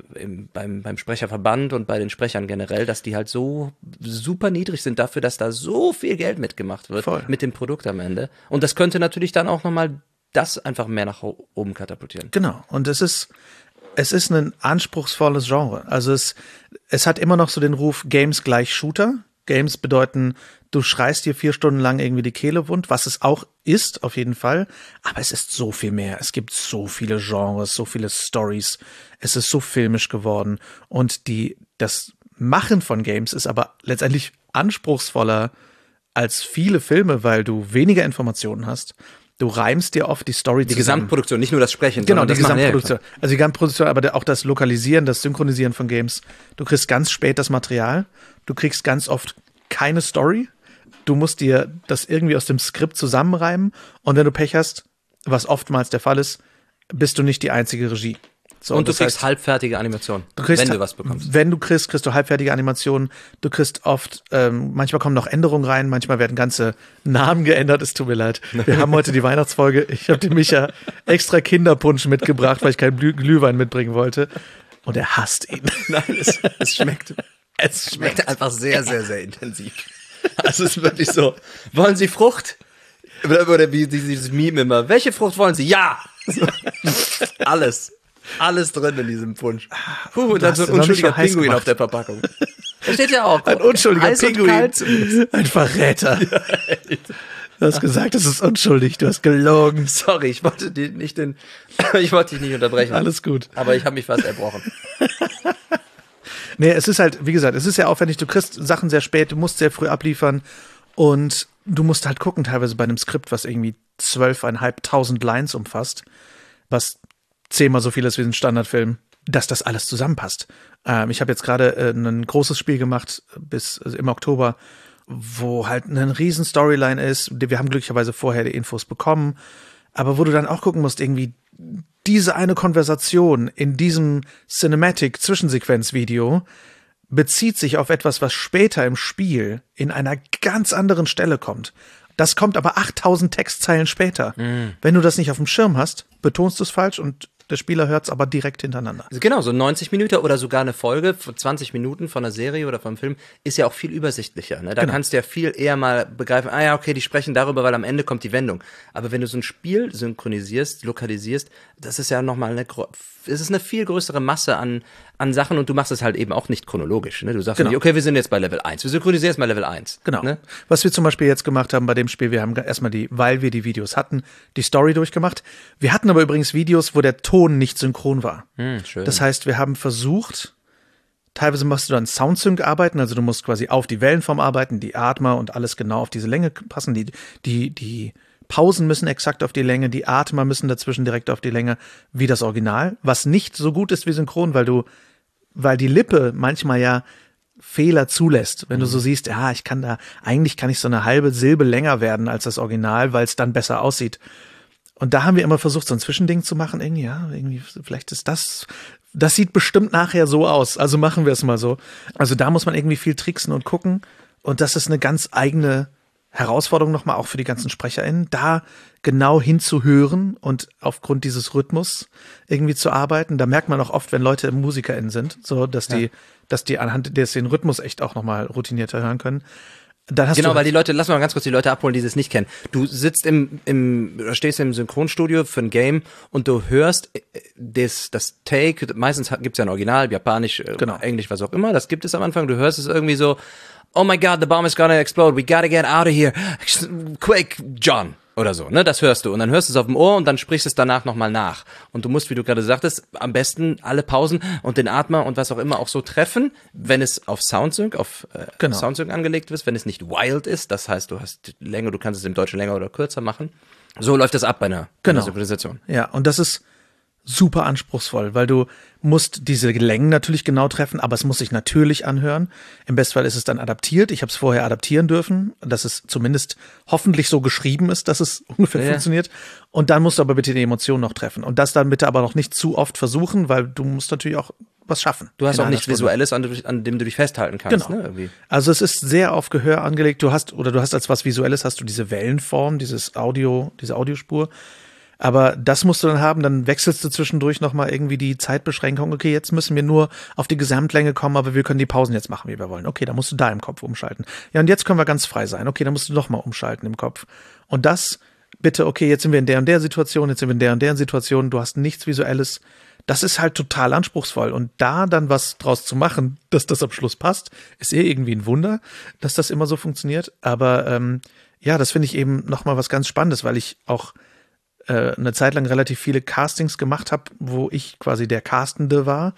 beim Sprecherverband und bei den Sprechern generell, dass die halt so super niedrig sind dafür, dass da so viel Geld mitgemacht wird mit dem Produkt am Ende. Und das könnte natürlich dann auch nochmal das einfach mehr nach oben katapultieren. Genau. Und es ist ein anspruchsvolles Genre. Also es hat immer noch so den Ruf Games gleich Shooter. Games bedeuten, du schreist dir 4 Stunden lang irgendwie die Kehle wund, was es auch ist, auf jeden Fall. Aber es ist so viel mehr. Es gibt so viele Genres, so viele Stories. Es ist so filmisch geworden. Und das Machen von Games ist aber letztendlich anspruchsvoller als viele Filme, weil du weniger Informationen hast. Du reimst dir oft die Story zusammen. Die Gesamtproduktion, nicht nur das Sprechen. Genau, die Gesamtproduktion. Also die Gesamtproduktion, aber auch das Lokalisieren, das Synchronisieren von Games. Du kriegst ganz spät das Material. Du kriegst ganz oft keine Story. Du musst dir das irgendwie aus dem Skript zusammenreimen. Und wenn du Pech hast, was oftmals der Fall ist, bist du nicht die einzige Regie. So, und du kriegst halbfertige Animationen, wenn du was bekommst. Wenn du kriegst du halbfertige Animationen. Du kriegst oft, manchmal kommen noch Änderungen rein, manchmal werden ganze Namen geändert. Es tut mir leid. Wir haben heute die Weihnachtsfolge. Ich habe dem Micha extra Kinderpunsch mitgebracht, weil ich keinen Glühwein mitbringen wollte. Und er hasst ihn. Nein, es schmeckt. Es schmeckt einfach sehr, sehr, sehr intensiv. Also es ist wirklich so, wollen Sie Frucht? Oder wie dieses Meme immer, welche Frucht wollen Sie? Ja! Alles drin in diesem Punsch. Und dann so ein unschuldiger Pinguin auf der Verpackung. Da steht ja auch. Ein unschuldiger Pinguin. Ein Verräter. Du hast gesagt, es ist unschuldig, du hast gelogen. Sorry, ich wollte dich nicht unterbrechen. Alles gut. Aber ich habe mich fast erbrochen. Nee, es ist halt, wie gesagt, es ist ja aufwendig, du kriegst Sachen sehr spät, du musst sehr früh abliefern und du musst halt gucken, teilweise bei einem Skript, was irgendwie 12.500 Lines umfasst, was 10-mal so viel ist wie ein Standardfilm, dass das alles zusammenpasst. Ich habe jetzt gerade ein großes Spiel gemacht im Oktober, wo halt eine riesen Storyline ist. Wir haben glücklicherweise vorher die Infos bekommen, aber wo du dann auch gucken musst, irgendwie diese eine Konversation in diesem Cinematic-Zwischensequenz-Video bezieht sich auf etwas, was später im Spiel in einer ganz anderen Stelle kommt. Das kommt aber 8000 Textzeilen später. Wenn du das nicht auf dem Schirm hast, betonst du es falsch und der Spieler hört es aber direkt hintereinander. Genau, so 90 Minuten oder sogar eine Folge von 20 Minuten von einer Serie oder vom Film ist ja auch viel übersichtlicher. Ne? Da kannst du ja viel eher mal begreifen, okay, die sprechen darüber, weil am Ende kommt die Wendung. Aber wenn du so ein Spiel synchronisierst, lokalisierst, das ist ja nochmal es ist eine viel größere Masse an Sachen und du machst es halt eben auch nicht chronologisch. Ne? Du sagst nicht, okay, wir sind jetzt bei Level 1. Wir synchronisieren jetzt mal Level 1. Genau. Ne? Was wir zum Beispiel jetzt gemacht haben bei dem Spiel, wir haben erstmal weil wir die Videos hatten, die Story durchgemacht. Wir hatten aber übrigens Videos, wo der Ton nicht synchron war. Schön. Das heißt, wir haben versucht, teilweise musst du dann Soundsync arbeiten, also du musst quasi auf die Wellenform arbeiten, die Atmer und alles genau auf diese Länge passen, die Pausen müssen exakt auf die Länge, die Atmer müssen dazwischen direkt auf die Länge, wie das Original, was nicht so gut ist wie synchron, weil die Lippe manchmal ja Fehler zulässt. Wenn du so siehst, eigentlich kann ich so eine halbe Silbe länger werden als das Original, weil es dann besser aussieht. Und da haben wir immer versucht, so ein Zwischending zu machen, irgendwie, vielleicht ist das sieht bestimmt nachher so aus, also machen wir es mal so. Also da muss man irgendwie viel tricksen und gucken. Und das ist eine ganz eigene Herausforderung nochmal auch für die ganzen SprecherInnen, da genau hinzuhören und aufgrund dieses Rhythmus irgendwie zu arbeiten. Da merkt man auch oft, wenn Leute MusikerInnen sind, so, dass die anhand des den Rhythmus echt auch nochmal routinierter hören können. Dann hast genau, weil die Leute, lass mal ganz kurz die Leute abholen, die es nicht kennen. Du sitzt stehst im Synchronstudio für ein Game und du hörst das Take, meistens gibt's ja ein Original, Japanisch, Englisch, was auch immer, das gibt es am Anfang, du hörst es irgendwie so, oh my God, the bomb is gonna explode, we gotta get out of here, quick, John. Oder so, ne, das hörst du. Und dann hörst du es auf dem Ohr und dann sprichst du es danach nochmal nach. Und du musst, wie du gerade sagtest, am besten alle Pausen und den Atmer und was auch immer auch so treffen, wenn es auf Soundsync, Soundsync angelegt ist, wenn es nicht wild ist. Das heißt, du hast Länge, du kannst es im Deutschen länger oder kürzer machen. So läuft das ab bei einer Synchronisation. Ja, und das ist super anspruchsvoll, weil du musst diese Längen natürlich genau treffen, aber es muss sich natürlich anhören. Im Bestfall ist es dann adaptiert. Ich habe es vorher adaptieren dürfen, dass es zumindest hoffentlich so geschrieben ist, dass es ungefähr funktioniert. Und dann musst du aber bitte die Emotion noch treffen. Und das dann bitte aber noch nicht zu oft versuchen, weil du musst natürlich auch was schaffen. Du hast auch nichts Visuelles, an dem du dich festhalten kannst. Genau. Ne, irgendwie. Also es ist sehr auf Gehör angelegt. Du hast als was Visuelles hast du diese Wellenform, diese Audiospur. Aber das musst du dann haben, dann wechselst du zwischendurch nochmal irgendwie die Zeitbeschränkung. Okay, jetzt müssen wir nur auf die Gesamtlänge kommen, aber wir können die Pausen jetzt machen, wie wir wollen. Okay, dann musst du da im Kopf umschalten. Ja, und jetzt können wir ganz frei sein. Okay, dann musst du nochmal umschalten im Kopf. Und das bitte, okay, jetzt sind wir in der und der Situation, jetzt sind wir in der und der Situation, du hast nichts Visuelles. Das ist halt total anspruchsvoll. Und da dann was draus zu machen, dass das am Schluss passt, ist irgendwie ein Wunder, dass das immer so funktioniert. Aber ja, das finde ich eben nochmal was ganz Spannendes, weil ich auch eine Zeit lang relativ viele Castings gemacht habe, wo ich quasi der Castende war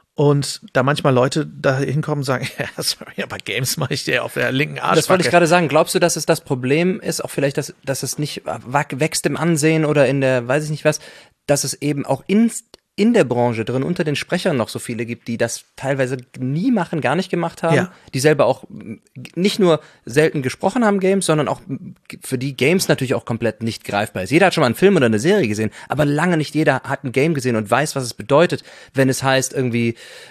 und da manchmal Leute da hinkommen und sagen, ja, sorry, aber Games mache ich dir auf der linken Arschbacke. Das wollte ich gerade sagen. Glaubst du, dass es das Problem ist, auch vielleicht, dass es nicht wächst im Ansehen oder in der, weiß ich nicht was, dass es eben auch in der Branche drin unter den Sprechern noch so viele gibt, die das teilweise nie machen, gar nicht gemacht haben, die selber auch nicht nur selten gesprochen haben Games, sondern auch für die Games natürlich auch komplett nicht greifbar ist. Jeder hat schon mal einen Film oder eine Serie gesehen, aber lange nicht jeder hat ein Game gesehen und weiß, was es bedeutet, wenn es heißt irgendwie,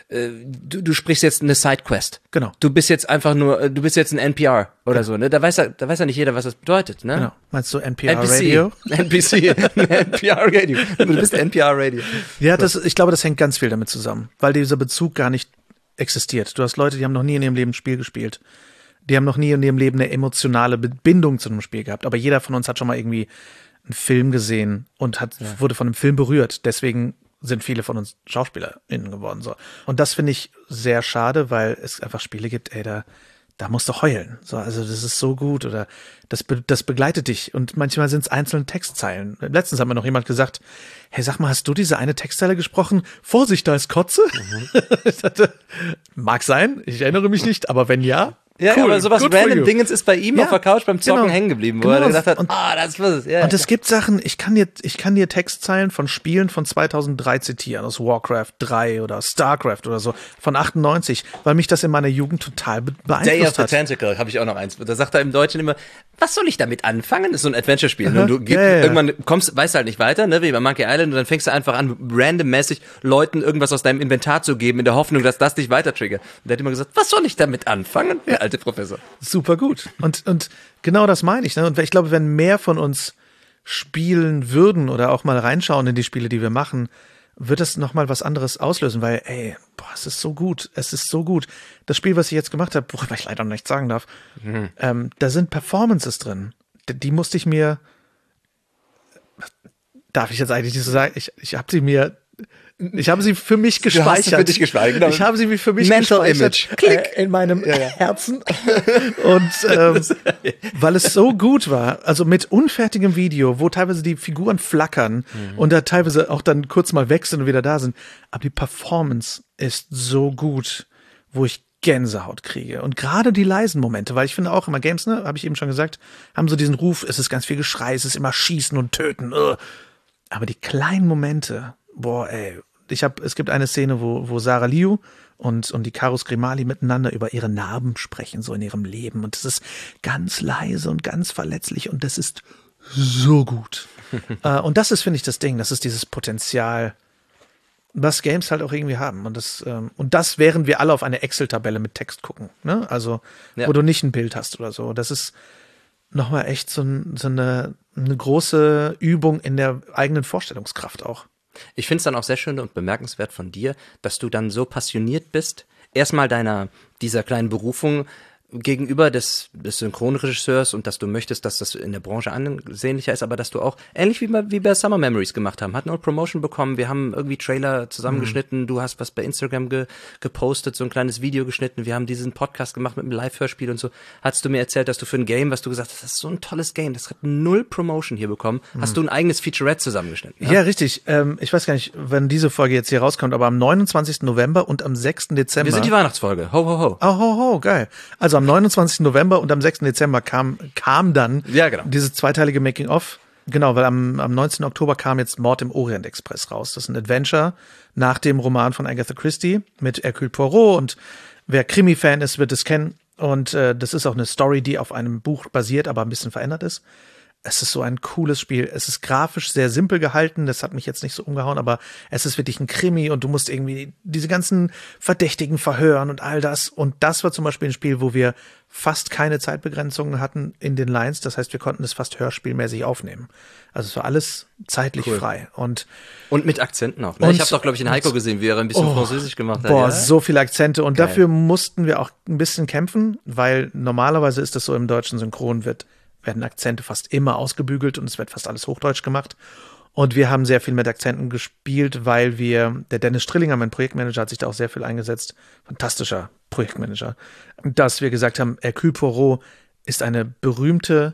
du sprichst jetzt eine Sidequest. Genau. Du bist jetzt ein NPR oder so, ne? Da weiß ja nicht jeder, was das bedeutet, ne? Genau. Meinst du NPR Radio? NPR Radio. Du bist NPR Radio. Ja, ich glaube, das hängt ganz viel damit zusammen, weil dieser Bezug gar nicht existiert. Du hast Leute, die haben noch nie in ihrem Leben ein Spiel gespielt. Die haben noch nie in ihrem Leben eine emotionale Bindung zu einem Spiel gehabt. Aber jeder von uns hat schon mal irgendwie einen Film gesehen und wurde von einem Film berührt. Deswegen sind viele von uns SchauspielerInnen geworden. So. Und das finde ich sehr schade, weil es einfach Spiele gibt, da musst du heulen. So, also das ist so gut oder das begleitet dich. Und manchmal sind es einzelne Textzeilen. Letztens hat mir noch jemand gesagt, hey, sag mal, hast du diese eine Textzeile gesprochen? Vorsicht, da ist Kotze. Ich dachte, mag sein, ich erinnere mich nicht, aber wenn ja, ja, cool, aber sowas random Dingens ist bei ihm auf der Couch beim Zocken hängen geblieben, wo er gesagt hat, das was es. Ja, und es gibt Sachen, ich kann dir Textzeilen von Spielen von 2003 zitieren, aus Warcraft 3 oder Starcraft oder so, von 98, weil mich das in meiner Jugend total beeinflusst Day of the hat. Tentacle habe ich auch noch eins. Da sagt er im Deutschen immer, was soll ich damit anfangen? Das ist so ein Adventure-Spiel. Ne? Du irgendwann weißt halt nicht weiter, ne, wie bei Monkey Island, und dann fängst du einfach an, randommäßig Leuten irgendwas aus deinem Inventar zu geben, in der Hoffnung, dass das dich weiter triggert. Und der hat immer gesagt, was soll ich damit anfangen? Der alte Professor. Super gut. Und genau das meine ich. Ne? Und ich glaube, wenn mehr von uns spielen würden oder auch mal reinschauen in die Spiele, die wir machen, wird das nochmal was anderes auslösen, weil, es ist so gut. Es ist so gut. Das Spiel, was ich jetzt gemacht habe, worüber ich leider noch nichts sagen darf, da sind Performances drin. Die musste ich mir, darf ich jetzt eigentlich nicht so sagen, ich habe sie für mich gespeichert. Du hast sie für dich gespeichert, genau. Ich habe sie für mich Mental gespeichert. Image. Klick. In meinem Herzen. Und weil es so gut war, also mit unfertigem Video, wo teilweise die Figuren flackern und da teilweise auch dann kurz mal wechseln und wieder da sind. Aber die Performance ist so gut, wo ich Gänsehaut kriege. Und gerade die leisen Momente, weil ich finde auch immer Games, ne, habe ich eben schon gesagt, haben so diesen Ruf, es ist ganz viel Geschrei, es ist immer Schießen und Töten. Aber die kleinen Momente, es gibt eine Szene, wo Sarah Liu und die Karus Grimali miteinander über ihre Narben sprechen, so in ihrem Leben. Und das ist ganz leise und ganz verletzlich und das ist so gut. Und das ist, finde ich, das Ding. Das ist dieses Potenzial, was Games halt auch irgendwie haben. Und das während wir alle auf eine Excel-Tabelle mit Text gucken. Ne? Also, wo du nicht ein Bild hast oder so. Das ist nochmal echt so eine große Übung in der eigenen Vorstellungskraft auch. Ich finde es dann auch sehr schön und bemerkenswert von dir, dass du dann so passioniert bist, erstmal dieser kleinen Berufung gegenüber des Synchronregisseurs und dass du möchtest, dass das in der Branche ansehnlicher ist, aber dass du auch, ähnlich wie bei Summer Memories gemacht haben, hatten auch Promotion bekommen, wir haben irgendwie Trailer zusammengeschnitten, du hast was bei Instagram gepostet, so ein kleines Video geschnitten, wir haben diesen Podcast gemacht mit einem Live-Hörspiel und so, hast du mir erzählt, dass du für ein Game, was du gesagt hast, das ist so ein tolles Game, das hat 0 Promotion hier bekommen, hast du ein eigenes Featurette zusammengeschnitten. Ja, richtig. Ich weiß gar nicht, wann diese Folge jetzt hier rauskommt, aber am 29. November und am 6. Dezember. Wir sind die Weihnachtsfolge. Ho, ho, ho. Oh, ho, ho, geil. Also am 29. November und am 6. Dezember kam dann dieses zweiteilige Making-of. Genau, weil am 19. Oktober kam jetzt Mord im Orient Express raus. Das ist ein Adventure nach dem Roman von Agatha Christie mit Hercule Poirot. Und wer Krimi-Fan ist, wird es kennen. Und das ist auch eine Story, die auf einem Buch basiert, aber ein bisschen verändert ist. Es ist so ein cooles Spiel. Es ist grafisch sehr simpel gehalten. Das hat mich jetzt nicht so umgehauen, aber es ist wirklich ein Krimi und du musst irgendwie diese ganzen Verdächtigen verhören und all das. Und das war zum Beispiel ein Spiel, wo wir fast keine Zeitbegrenzungen hatten in den Lines. Das heißt, wir konnten es fast hörspielmäßig aufnehmen. Also es war alles zeitlich frei. Und mit Akzenten auch. Ne? Ich habe doch, glaube ich, den Heiko gesehen, wie er ein bisschen Französisch gemacht hat. Boah, so viele Akzente. Und dafür mussten wir auch ein bisschen kämpfen, weil normalerweise ist das so, im deutschen Synchron werden Akzente fast immer ausgebügelt und es wird fast alles Hochdeutsch gemacht. Und wir haben sehr viel mit Akzenten gespielt, weil der Dennis Strillinger, mein Projektmanager, hat sich da auch sehr viel eingesetzt. Fantastischer Projektmanager. Dass wir gesagt haben, Hercule Poirot ist eine berühmte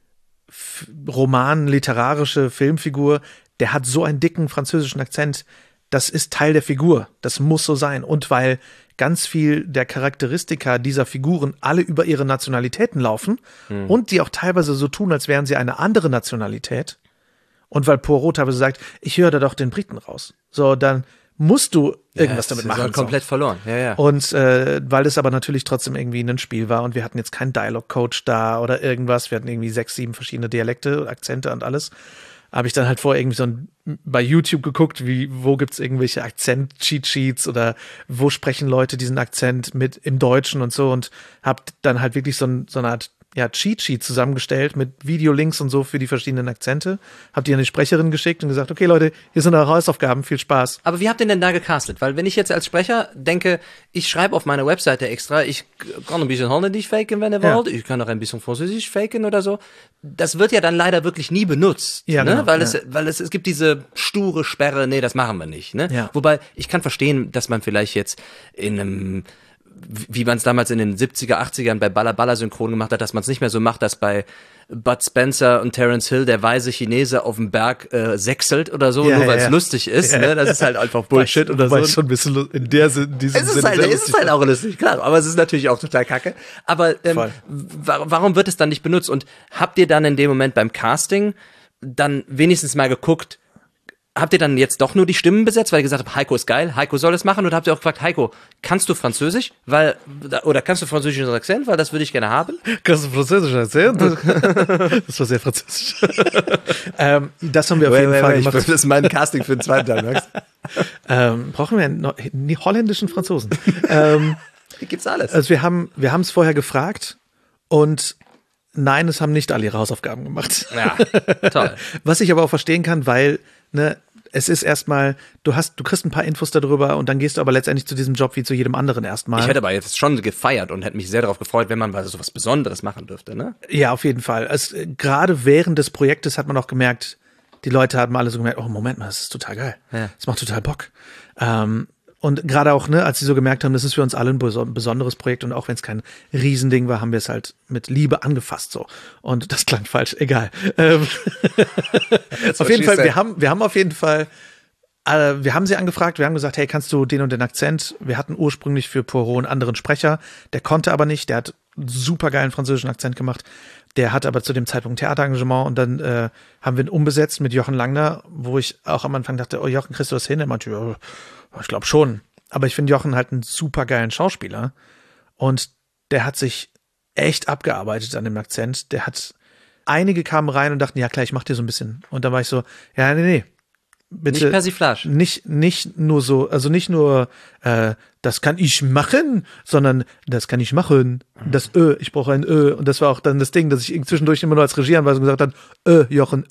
roman-literarische Filmfigur. Der hat so einen dicken französischen Akzent. Das ist Teil der Figur. Das muss so sein. Und weil ganz viel der Charakteristika dieser Figuren alle über ihre Nationalitäten laufen und die auch teilweise so tun, als wären sie eine andere Nationalität. Und weil Poirot teilweise sagt, ich höre da doch den Briten raus. So, dann musst du irgendwas damit machen. Komplett verloren. Ja. Und weil es aber natürlich trotzdem irgendwie ein Spiel war und wir hatten jetzt keinen Dialog-Coach da oder irgendwas. Wir hatten irgendwie 6, 7 verschiedene Dialekte, Akzente und alles. Habe ich dann halt vorher irgendwie bei YouTube geguckt, wo gibt's irgendwelche Akzent-Cheat-Sheets oder wo sprechen Leute diesen Akzent mit im Deutschen und so und habe dann halt wirklich so eine Art Cheat-Sheet zusammengestellt mit Videolinks und so für die verschiedenen Akzente. Hab die an die Sprecherin geschickt und gesagt, okay Leute, hier sind eure Hausaufgaben, viel Spaß. Aber wie habt ihr denn da gecastet? Weil wenn ich jetzt als Sprecher denke, ich schreibe auf meiner Webseite extra, ich kann ein bisschen Holländisch faken, wenn ihr wollt, ich kann auch ein bisschen Französisch faken oder so. Das wird ja dann leider wirklich nie benutzt, ja, ne? Genau, weil es gibt diese sture Sperre, nee, das machen wir nicht, ne? Ja. Wobei, ich kann verstehen, dass man vielleicht jetzt in einem, wie man es damals in den 70er, 80ern bei Balla Balla synchron gemacht hat, dass man es nicht mehr so macht, dass bei Bud Spencer und Terence Hill der weise Chinese auf dem Berg sechselt oder so, nur weil es lustig ist. Ja. Ne? Das ist halt einfach Bullshit oder so. Schon ein bisschen in diesem Sinne. Es ist halt auch lustig, klar. Aber es ist natürlich auch total kacke. Aber warum wird es dann nicht benutzt? Und habt ihr dann in dem Moment beim Casting dann wenigstens mal geguckt, habt ihr dann jetzt doch nur die Stimmen besetzt, weil ihr gesagt habt, Heiko ist geil, Heiko soll es machen? Oder habt ihr auch gefragt, Heiko, kannst du Französisch? Oder kannst du französischen Akzent? Weil das würde ich gerne haben. Kannst du französischen Akzent? Das war sehr französisch. Das haben wir auf jeden Fall gemacht. Das ist mein Casting für den zweiten Teil, Max. Brauchen wir einen holländischen Franzosen? Hier gibt's alles. Also wir haben es vorher gefragt und nein, es haben nicht alle ihre Hausaufgaben gemacht. Ja, toll. Was ich aber auch verstehen kann, weil es ist erstmal, du kriegst ein paar Infos darüber und dann gehst du aber letztendlich zu diesem Job wie zu jedem anderen erstmal. Ich hätte aber jetzt schon gefeiert und hätte mich sehr darauf gefreut, wenn man mal so was Besonderes machen dürfte, ne? Ja, auf jeden Fall. Gerade während des Projektes hat man auch gemerkt, die Leute haben alle so gemerkt, oh Moment mal, das ist total geil. Ja. Das macht total Bock. Und gerade auch, als sie so gemerkt haben, das ist für uns alle ein besonderes Projekt und auch wenn es kein Riesending war, haben wir es halt mit Liebe angefasst so. Und das klang falsch, egal. Auf jeden Fall, wir haben auf jeden Fall, wir haben sie angefragt, wir haben gesagt, hey, kannst du den und den Akzent? Wir hatten ursprünglich für Poirot einen anderen Sprecher, der konnte aber nicht, der hat einen super geilen französischen Akzent gemacht. Der hat aber zu dem Zeitpunkt ein Theaterengagement und dann haben wir ihn umbesetzt mit Jochen Langner, wo ich auch am Anfang dachte, oh Jochen, kriegst du das hin? Er meinte, ja, ich glaube schon. Aber ich finde Jochen halt einen super geilen Schauspieler und der hat sich echt abgearbeitet an dem Akzent. Einige kamen rein und dachten, ja klar, ich mach dir so ein bisschen. Und dann war ich so, ja, nee. bitte. Nicht Persiflage. Nicht nur so, also nicht nur, das kann ich machen, sondern das kann ich machen. Das ich brauche ein Und das war auch dann das Ding, dass ich zwischendurch immer nur als Regieanweisung gesagt habe, Jochen,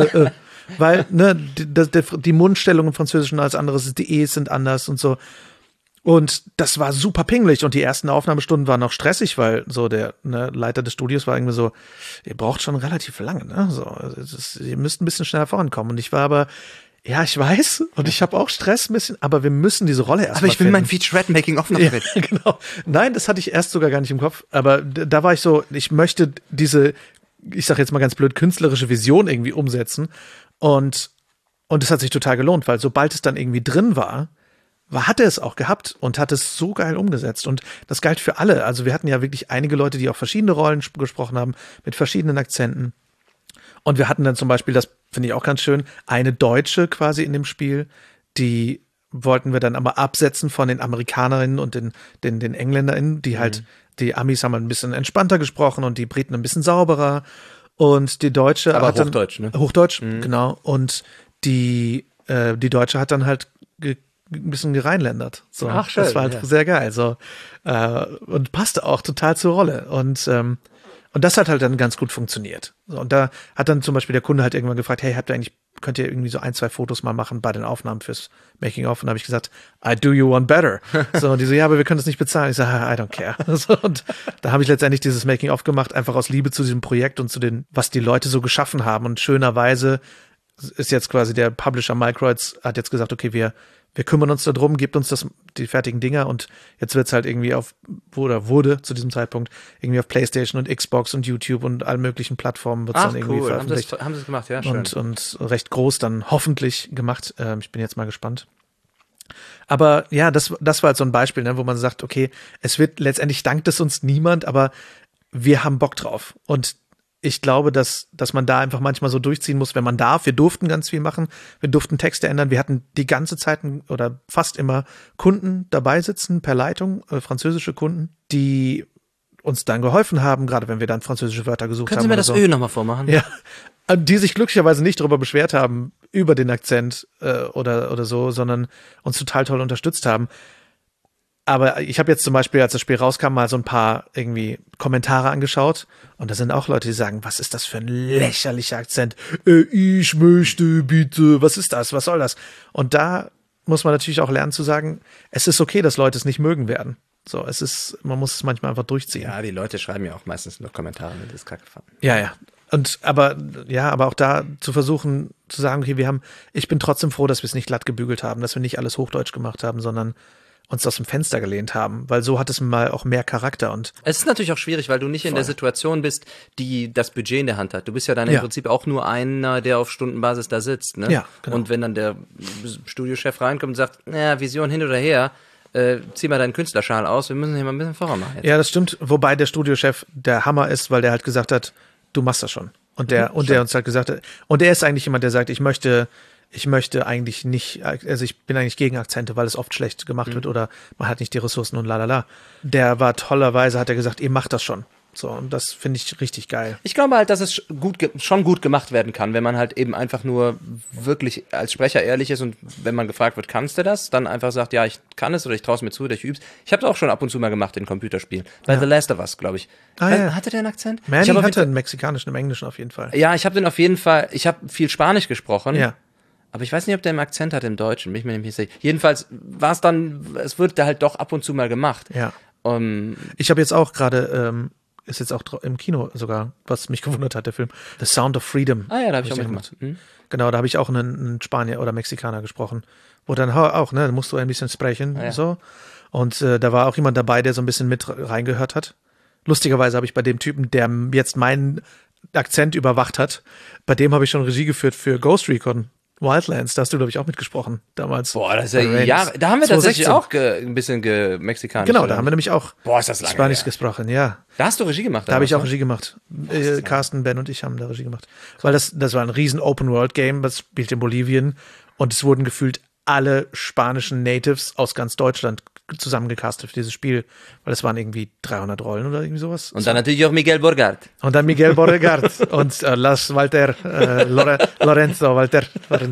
Weil, ne, die Mundstellung im Französischen als anderes, die E's sind anders und so. Und das war super pingelig und die ersten Aufnahmestunden waren auch stressig, weil so der Leiter des Studios war irgendwie so, ihr braucht schon relativ lange, ne? So, ihr müsst ein bisschen schneller vorankommen. Und ich war aber, ja, ich weiß und ich habe auch Stress ein bisschen, aber wir müssen diese Rolle erstmal Aber ich will mein Featurette-Making-of noch mit. Ja, genau. Nein, das hatte ich erst sogar gar nicht im Kopf, aber da war ich so, ich möchte diese, ich sag jetzt mal ganz blöd, künstlerische Vision irgendwie umsetzen und es hat sich total gelohnt, weil sobald es dann irgendwie drin war, hat er es auch gehabt und hat es so geil umgesetzt. Und das galt für alle. Also wir hatten ja wirklich einige Leute, die auch verschiedene Rollen gesprochen haben, mit verschiedenen Akzenten. Und wir hatten dann zum Beispiel, das finde ich auch ganz schön, eine Deutsche quasi in dem Spiel, die wollten wir dann aber absetzen von den Amerikanerinnen und den EngländerInnen, die halt, die Amis haben ein bisschen entspannter gesprochen und die Briten ein bisschen sauberer. Und die Deutsche aber hat Hochdeutsch, dann, ne? Hochdeutsch, genau. Und die Deutsche hat dann halt ein bisschen gereinländert. So. Ach, schön. Das war halt sehr geil. So. Und passte auch total zur Rolle. Und das hat halt dann ganz gut funktioniert. So, und da hat dann zum Beispiel der Kunde halt irgendwann gefragt, hey, könnt ihr irgendwie so 1-2 Fotos mal machen bei den Aufnahmen fürs Making-of? Und da habe ich gesagt, I do you one better. So, und die so, ja, aber wir können das nicht bezahlen. Ich sage, I don't care. So, und da habe ich letztendlich dieses Making-of gemacht, einfach aus Liebe zu diesem Projekt und zu was die Leute so geschaffen haben. Und schönerweise ist jetzt quasi der Publisher Microids hat jetzt gesagt, okay, wir kümmern uns darum, gebt uns die fertigen Dinger und jetzt wird's halt irgendwie wurde zu diesem Zeitpunkt irgendwie auf PlayStation und Xbox und YouTube und allen möglichen Plattformen wird's dann irgendwie veröffentlicht. Haben sie es gemacht, ja, schön. Und recht groß dann hoffentlich gemacht. Ich bin jetzt mal gespannt. Aber ja, das war halt so ein Beispiel, ne, wo man sagt, okay, es wird letztendlich dankt es uns niemand, aber wir haben Bock drauf. Und ich glaube, dass man da einfach manchmal so durchziehen muss, wenn man darf. Wir durften ganz viel machen. Wir durften Texte ändern. Wir hatten die ganze Zeit oder fast immer Kunden dabei sitzen per Leitung, französische Kunden, die uns dann geholfen haben, gerade wenn wir dann französische Wörter gesucht haben. Können Sie mir das Ö nochmal vormachen? Ja. Die sich glücklicherweise nicht darüber beschwert haben, über den Akzent oder so, sondern uns total toll unterstützt haben. Aber ich habe jetzt zum Beispiel, als das Spiel rauskam, mal so ein paar irgendwie Kommentare angeschaut und da sind auch Leute, die sagen, was ist das für ein lächerlicher Akzent? Ich möchte bitte, was ist das? Was soll das? Und da muss man natürlich auch lernen zu sagen, es ist okay, dass Leute es nicht mögen werden. So, man muss es manchmal einfach durchziehen. Ja, die Leute schreiben ja auch meistens nur Kommentare, wenn die das kacke fanden. Ja. Aber auch da zu versuchen zu sagen, okay, ich bin trotzdem froh, dass wir es nicht glatt gebügelt haben, dass wir nicht alles Hochdeutsch gemacht haben, sondern uns aus dem Fenster gelehnt haben, weil so hat es mal auch mehr Charakter. Und es ist natürlich auch schwierig, weil du nicht in der Situation bist, die das Budget in der Hand hat. Du bist ja dann im Prinzip auch nur einer, der auf Stundenbasis da sitzt. Ne? Ja, genau. Und wenn dann der Studiochef reinkommt und sagt, Vision hin oder her, zieh mal deinen Künstlerschal aus, wir müssen hier mal ein bisschen voran machen. Jetzt. Ja, das stimmt, wobei der Studiochef der Hammer ist, weil der halt gesagt hat, du machst das schon. Und der uns halt gesagt hat, und der ist eigentlich jemand, der sagt, ich möchte eigentlich nicht, also ich bin eigentlich gegen Akzente, weil es oft schlecht gemacht wird oder man hat nicht die Ressourcen und lalala. Der war tollerweise, hat er gesagt, ihr macht das schon. So, und das finde ich richtig geil. Ich glaube halt, dass es schon gut gemacht werden kann, wenn man halt eben einfach nur wirklich als Sprecher ehrlich ist und wenn man gefragt wird, kannst du das? Dann einfach sagt, ja, ich kann es oder ich traue es mir zu oder ich üb's. Ich habe es auch schon ab und zu mal gemacht in Computerspielen. Bei The Last of Us, glaube ich. Hatte der einen Akzent? Manny hatte einen mexikanischen, im Englischen auf jeden Fall. Ja, ich habe viel Spanisch gesprochen. Ja. Aber ich weiß nicht, ob der einen Akzent hat im Deutschen, bin ich mir nicht sicher. Jedenfalls war es dann, es wird da halt doch ab und zu mal gemacht. Ja. Ich habe jetzt auch gerade, ist jetzt auch im Kino sogar, was mich gewundert hat, der Film, The Sound of Freedom. Ah ja, da habe ich auch mitgemacht. Genau, da habe ich auch einen Spanier oder Mexikaner gesprochen. Wo dann auch, ne, da musst du ein bisschen sprechen und so. Und da war auch jemand dabei, der so ein bisschen mit reingehört hat. Lustigerweise habe ich bei dem Typen, der jetzt meinen Akzent überwacht hat, bei dem habe ich schon Regie geführt für Ghost Recon Wildlands, da hast du, glaube ich, auch mitgesprochen damals. Boah, das ist ja Jahre. Da haben wir 2016. Tatsächlich auch ein bisschen mexikanisch. Genau, da haben wir nämlich auch ist das lange Spanisch gesprochen, ja. Da hast du Regie gemacht? Da habe ich auch Regie gemacht. Carsten, Ben und ich haben da Regie gemacht. Weil das war ein riesen Open-World-Game, das spielt in Bolivien und es wurden gefühlt alle spanischen Natives aus ganz Deutschland zusammengecastet für dieses Spiel, weil es waren irgendwie 300 Rollen oder irgendwie sowas. Und dann natürlich auch Miguel Borgart. Und dann Miguel Borgart und Las Walter, Lorenzo Walter waren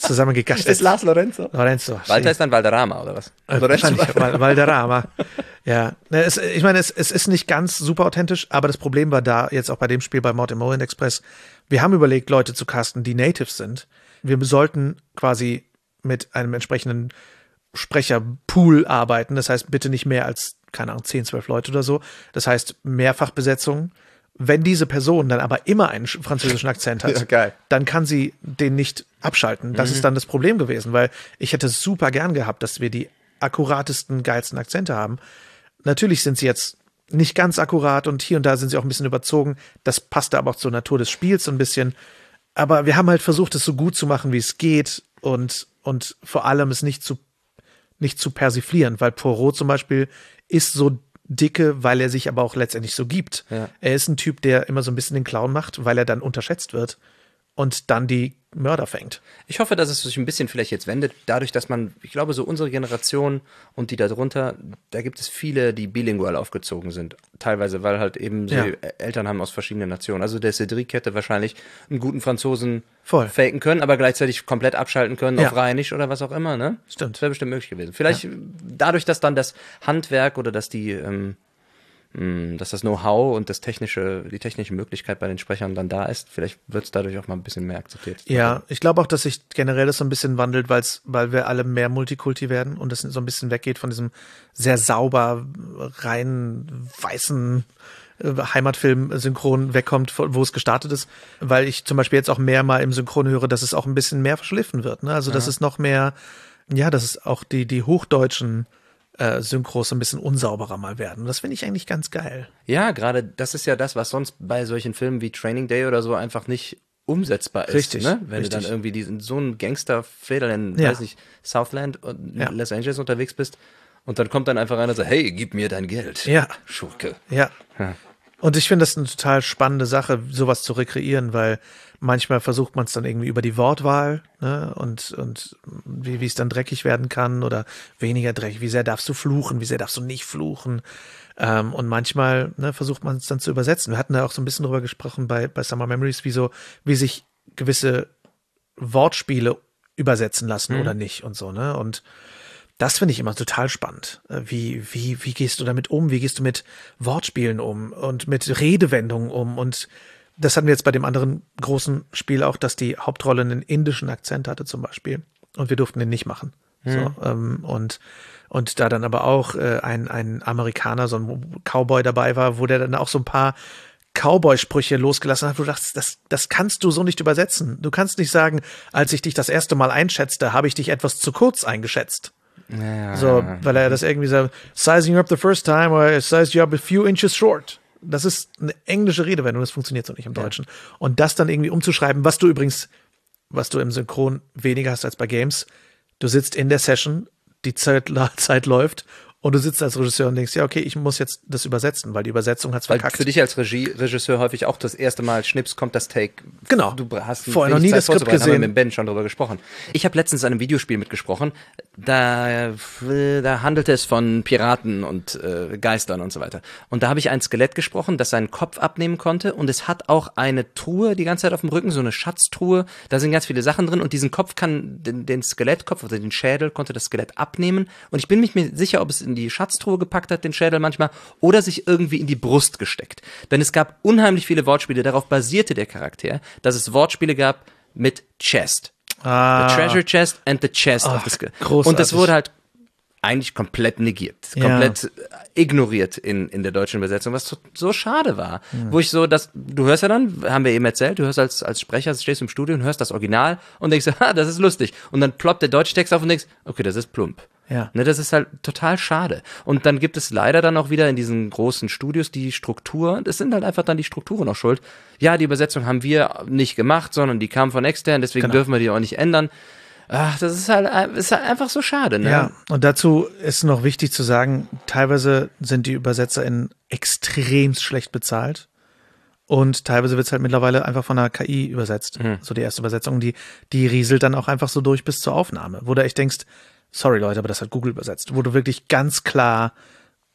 zusammengegascht ist Lars Lorenzo. Lorenzo. Walter ist dann Valderrama, oder was? Wahrscheinlich Valderrama. Ja, ich meine, es ist nicht ganz super authentisch, aber das Problem war da, jetzt auch bei dem Spiel bei Mord im Orient Express, wir haben überlegt, Leute zu casten, die Natives sind. Wir sollten quasi mit einem entsprechenden Sprecherpool arbeiten. Das heißt, bitte nicht mehr als, keine Ahnung, 10, 12 Leute oder so. Das heißt, Mehrfachbesetzung. Wenn diese Person dann aber immer einen französischen Akzent hat, ja, dann kann sie den nicht abschalten. Das ist dann das Problem gewesen, weil ich hätte super gern gehabt, dass wir die akkuratesten, geilsten Akzente haben. Natürlich sind sie jetzt nicht ganz akkurat und hier und da sind sie auch ein bisschen überzogen. Das passte aber auch zur Natur des Spiels so ein bisschen. Aber wir haben halt versucht, es so gut zu machen, wie es geht und vor allem es nicht zu persiflieren, weil Poirot zum Beispiel ist so dicke, weil er sich aber auch letztendlich so gibt. Ja. Er ist ein Typ, der immer so ein bisschen den Clown macht, weil er dann unterschätzt wird und dann die Mörder fängt. Ich hoffe, dass es sich ein bisschen vielleicht jetzt wendet, dadurch, dass ich glaube, so unsere Generation und die darunter, da gibt es viele, die bilingual aufgezogen sind. Teilweise, weil halt eben sie Eltern haben aus verschiedenen Nationen. Also der Cédric hätte wahrscheinlich einen guten Franzosen faken können, aber gleichzeitig komplett abschalten können auf Rheinisch oder was auch immer, ne? Stimmt. Das wäre bestimmt möglich gewesen. Vielleicht dadurch, dass dann das Handwerk oder dass dass das Know-how und die technische Möglichkeit bei den Sprechern dann da ist, vielleicht wird es dadurch auch mal ein bisschen mehr akzeptiert. Ja, ich glaube auch, dass sich generell das so ein bisschen wandelt, weil wir alle mehr Multikulti werden und es so ein bisschen weggeht von diesem sehr sauber, rein weißen Heimatfilm-Synchron wegkommt, wo es gestartet ist, weil ich zum Beispiel jetzt auch mehr mal im Synchron höre, dass es auch ein bisschen mehr verschliffen wird, ne? Also, dass es noch mehr, dass es auch die hochdeutschen Synchros ein bisschen unsauberer mal werden. Das finde ich eigentlich ganz geil. Ja, gerade das ist ja das, was sonst bei solchen Filmen wie Training Day oder so einfach nicht umsetzbar ist. Richtig. Ne? Wenn du dann irgendwie so einen Gangsterfädel in, weiß nicht, Southland und Los Angeles unterwegs bist und dann kommt dann einfach einer und sagt, hey, gib mir dein Geld. Ja. Schurke. Ja. Und ich finde das eine total spannende Sache, sowas zu rekreieren, weil manchmal versucht man es dann irgendwie über die Wortwahl, ne? Und wie es dann dreckig werden kann oder weniger dreckig. Wie sehr darfst du fluchen, wie sehr darfst du nicht fluchen? Und manchmal versucht man es dann zu übersetzen. Wir hatten da auch so ein bisschen drüber gesprochen bei Summer Memories, wie sich gewisse Wortspiele übersetzen lassen oder nicht und so, ne? Und das finde ich immer total spannend. Wie gehst du damit um? Wie gehst du mit Wortspielen um und mit Redewendungen um? Und das hatten wir jetzt bei dem anderen großen Spiel auch, dass die Hauptrolle einen indischen Akzent hatte zum Beispiel. Und wir durften den nicht machen. So, und da dann aber auch ein Amerikaner, so ein Cowboy dabei war, wo der dann auch so ein paar Cowboy-Sprüche losgelassen hat, wo du dachtest, das kannst du so nicht übersetzen. Du kannst nicht sagen, als ich dich das erste Mal einschätzte, habe ich dich etwas zu kurz eingeschätzt. Ja. So, weil er das irgendwie so, sizing you up the first time or I sized you up a few inches short. Das ist eine englische Redewendung, das funktioniert so nicht im Deutschen. Und das dann irgendwie umzuschreiben, was du im Synchron weniger hast als bei Games. Du sitzt in der Session, die Zeit läuft und du sitzt als Regisseur und denkst, ja, okay, ich muss jetzt das übersetzen, weil die Übersetzung hat's verkackt. Weil für dich als Regisseur häufig auch das erste Mal Schnips kommt das Take. Genau. Du hast vorher noch nie das Skript gesehen. Haben wir mit Ben schon drüber gesprochen. Ich habe letztens in einem Videospiel mitgesprochen, da handelte es von Piraten und Geistern und so weiter. Und da habe ich ein Skelett gesprochen, das seinen Kopf abnehmen konnte und es hat auch eine Truhe die ganze Zeit auf dem Rücken, so eine Schatztruhe, da sind ganz viele Sachen drin und diesen Kopf kann, den Skelettkopf oder den Schädel konnte das Skelett abnehmen und ich bin mir nicht sicher, ob es in die Schatztruhe gepackt hat, den Schädel manchmal, oder sich irgendwie in die Brust gesteckt. Denn es gab unheimlich viele Wortspiele, darauf basierte der Charakter, dass es Wortspiele gab mit Chest. The Treasure Chest and the Chest of the Skull. Und das wurde halt eigentlich komplett negiert, komplett ignoriert in der deutschen Übersetzung, was so schade war. Wo ich so, du hörst ja dann, haben wir eben erzählt, du hörst als Sprecher, stehst im Studio und hörst das Original und denkst, das ist lustig. Und dann ploppt der deutsche Text auf und denkst, okay, das ist plump. Ja. Ne, das ist halt total schade. Und dann gibt es leider dann auch wieder in diesen großen Studios die Struktur, das sind halt einfach dann die Strukturen auch schuld. Ja, die Übersetzung haben wir nicht gemacht, sondern die kam von extern, deswegen dürfen wir die auch nicht ändern. Ach, das ist halt einfach so schade, ne? Ja, und dazu ist noch wichtig zu sagen, teilweise sind die ÜbersetzerInnen extrem schlecht bezahlt und teilweise wird es halt mittlerweile einfach von einer KI übersetzt. So die erste Übersetzung, die rieselt dann auch einfach so durch bis zur Aufnahme, wo du echt denkst, sorry Leute, aber das hat Google übersetzt, wo du wirklich ganz klar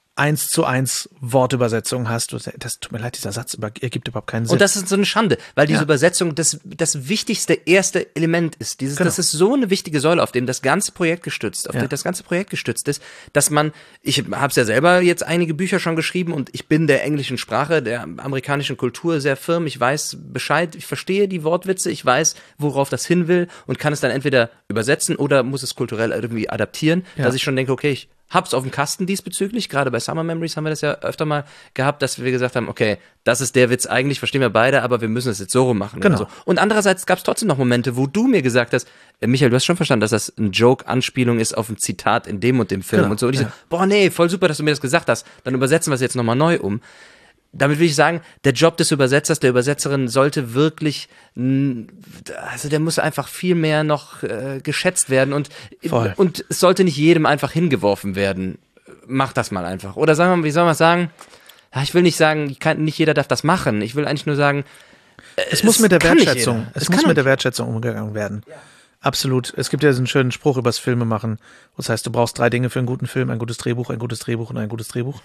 1:1 Wortübersetzung hast. Das tut mir leid, dieser Satz ergibt überhaupt keinen Sinn. Und das ist so eine Schande, weil diese Übersetzung das wichtigste erste Element ist. Das ist so eine wichtige Säule, auf dem das ganze Projekt gestützt, ist, dass ich habe es ja selber jetzt einige Bücher schon geschrieben und ich bin der englischen Sprache, der amerikanischen Kultur sehr firm. Ich weiß Bescheid, ich verstehe die Wortwitze, ich weiß, worauf das hin will und kann es dann entweder übersetzen oder muss es kulturell irgendwie adaptieren, dass ich schon denke, okay, ich hab's auf dem Kasten diesbezüglich, gerade bei Summer Memories haben wir das ja öfter mal gehabt, dass wir gesagt haben, okay, das ist der Witz, eigentlich verstehen wir beide, aber wir müssen es jetzt so rum machen. Genau. Oder so. Und andererseits gab's trotzdem noch Momente, wo du mir gesagt hast, Michael, du hast schon verstanden, dass das ein Joke-Anspielung ist auf ein Zitat in dem und dem Film und so. Und ich so, boah, nee, voll super, dass du mir das gesagt hast, dann übersetzen wir es jetzt nochmal neu um. Damit will ich sagen, der Job des Übersetzers, der Übersetzerin sollte wirklich, also der muss einfach viel mehr noch geschätzt werden und es sollte nicht jedem einfach hingeworfen werden. Mach das mal einfach. Oder sagen wir, wie soll man sagen? Ja, ich will nicht sagen, nicht jeder darf das machen. Ich will eigentlich nur sagen, es muss mit der Wertschätzung umgegangen werden. Ja. Absolut. Es gibt ja diesen schönen Spruch übers Filme machen. Das heißt, du brauchst 3 Dinge für einen guten Film: ein gutes Drehbuch und ein gutes Drehbuch.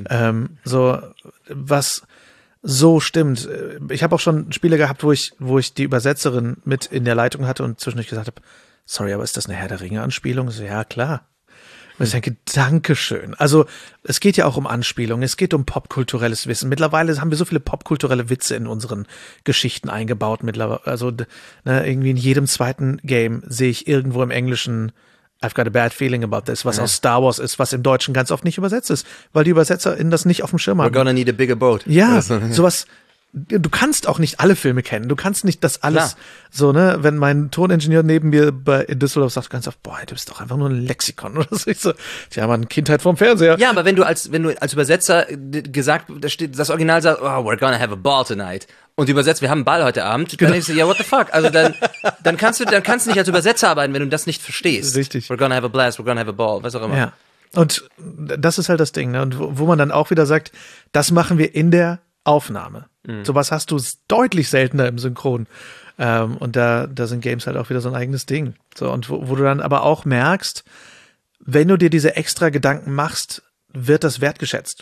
Was so stimmt. Ich habe auch schon Spiele gehabt, wo ich die Übersetzerin mit in der Leitung hatte und zwischendurch gesagt habe, sorry, aber ist das eine Herr der Ringe-Anspielung? So, ja, klar. Und ich denke, Dankeschön. Also es geht ja auch um Anspielungen, es geht um popkulturelles Wissen. Mittlerweile haben wir so viele popkulturelle Witze in unseren Geschichten eingebaut. Also irgendwie in jedem zweiten Game sehe ich irgendwo im Englischen I've got a bad feeling about this, was aus Star Wars ist, was im Deutschen ganz oft nicht übersetzt ist, weil die UbersetzerInnen das nicht auf dem Schirm haben. We're gonna need a bigger boat. Ja, sowas. Du kannst auch nicht alle Filme kennen. Du kannst nicht das alles so, ne? Wenn mein Toningenieur neben mir in Düsseldorf sagt ganz oft, boah, du bist doch einfach nur ein Lexikon oder so. Ich so, tja, man, Kindheit vom Fernseher. Ja, aber wenn du als Übersetzer gesagt, das Original sagt, oh, we're gonna have a ball tonight. Und übersetzt, wir haben einen Ball heute Abend, dann denkst du, ja, what the fuck? Also dann kannst du nicht als Übersetzer arbeiten, wenn du das nicht verstehst. Richtig. We're gonna have a blast, we're gonna have a ball, was auch immer. Ja. Und das ist halt das Ding, ne? Und wo man dann auch wieder sagt, das machen wir in der Aufnahme. Sowas hast du deutlich seltener im Synchron. Und da sind Games halt auch wieder so ein eigenes Ding. So, und wo du dann aber auch merkst, wenn du dir diese extra Gedanken machst, wird das wertgeschätzt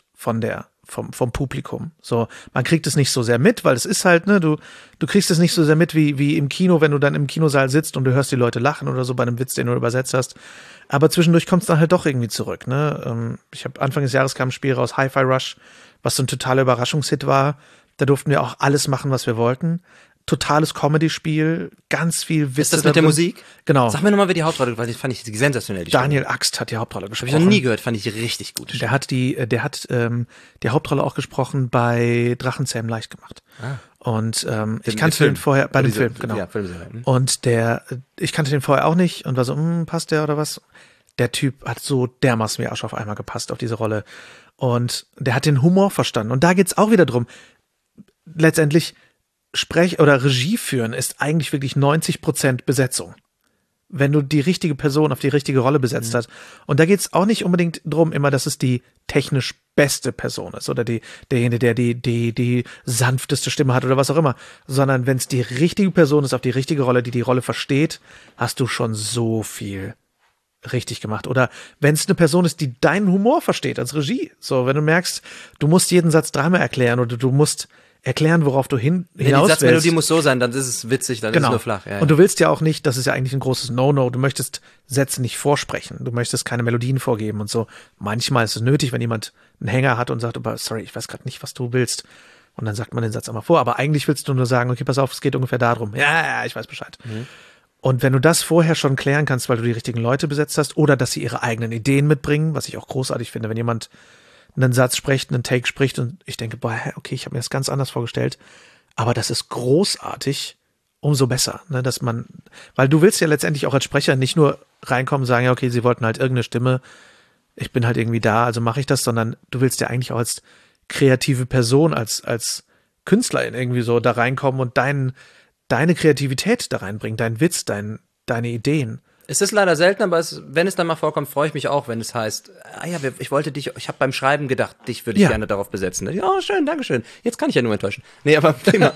vom Publikum. So, man kriegt es nicht so sehr mit, weil es ist halt, ne, du kriegst es nicht so sehr mit wie im Kino, wenn du dann im Kinosaal sitzt und du hörst die Leute lachen oder so bei einem Witz, den du übersetzt hast. Aber zwischendurch kommt es dann halt doch irgendwie zurück, ne? Ich habe Anfang des Jahres kam ein Spiel raus, Hi-Fi Rush, was so ein totaler Überraschungshit war. Da durften wir auch alles machen, was wir wollten. Totales Comedy-Spiel, ganz viel Witze. Ist das mit der Musik? Genau. Sag mir nochmal, wer die Hauptrolle war. Die fand ich sensationell. Daniel Axt hat die Hauptrolle gesprochen. Habe ich noch nie gehört, fand ich richtig gut. Der hat die Hauptrolle auch gesprochen bei Drachenzähmen leicht gemacht. Und ich kannte den vorher, bei dem Film, genau. Ja, und ich kannte den vorher auch nicht und war so, passt der oder was? Der Typ hat so dermaßen wie Arsch auf einmal gepasst auf diese Rolle. Und der hat den Humor verstanden. Und da geht's auch wieder drum. Letztendlich oder Regie führen ist eigentlich wirklich 90% Besetzung. Wenn du die richtige Person auf die richtige Rolle besetzt hast. Und da geht's auch nicht unbedingt drum immer, dass es die technisch beste Person ist oder derjenige, der die sanfteste Stimme hat oder was auch immer. Sondern wenn es die richtige Person ist auf die richtige Rolle, die Rolle versteht, hast du schon so viel richtig gemacht. Oder wenn es eine Person ist, die deinen Humor versteht als Regie. So, wenn du merkst, du musst jeden Satz dreimal erklären oder du musst erklären, worauf du hinaus willst. Die Satzmelodie muss so sein, dann ist es witzig, dann ist es nur flach. Ja, und du willst ja auch nicht, das ist ja eigentlich ein großes No-No, du möchtest Sätze nicht vorsprechen, du möchtest keine Melodien vorgeben und so. Manchmal ist es nötig, wenn jemand einen Hänger hat und sagt, aber sorry, ich weiß gerade nicht, was du willst. Und dann sagt man den Satz einmal vor, aber eigentlich willst du nur sagen, okay, pass auf, es geht ungefähr darum. Ja, ich weiß Bescheid. Und wenn du das vorher schon klären kannst, weil du die richtigen Leute besetzt hast oder dass sie ihre eigenen Ideen mitbringen, was ich auch großartig finde, wenn jemand einen Satz spricht, einen Take spricht und ich denke, boah, okay, ich habe mir das ganz anders vorgestellt, aber das ist großartig, umso besser, ne, dass man, weil du willst ja letztendlich auch als Sprecher nicht nur reinkommen und sagen, ja, okay, sie wollten halt irgendeine Stimme, ich bin halt irgendwie da, also mache ich das, sondern du willst ja eigentlich auch als kreative Person, als Künstlerin irgendwie so da reinkommen und deine Kreativität da reinbringen, deinen Witz, deine Ideen. Es ist leider selten, aber wenn es dann mal vorkommt, freue ich mich auch, wenn es heißt, ich habe beim Schreiben gedacht, dich würde ich gerne darauf besetzen. Ja, schön, dankeschön. Jetzt kann ich ja nur enttäuschen. Nee, aber prima.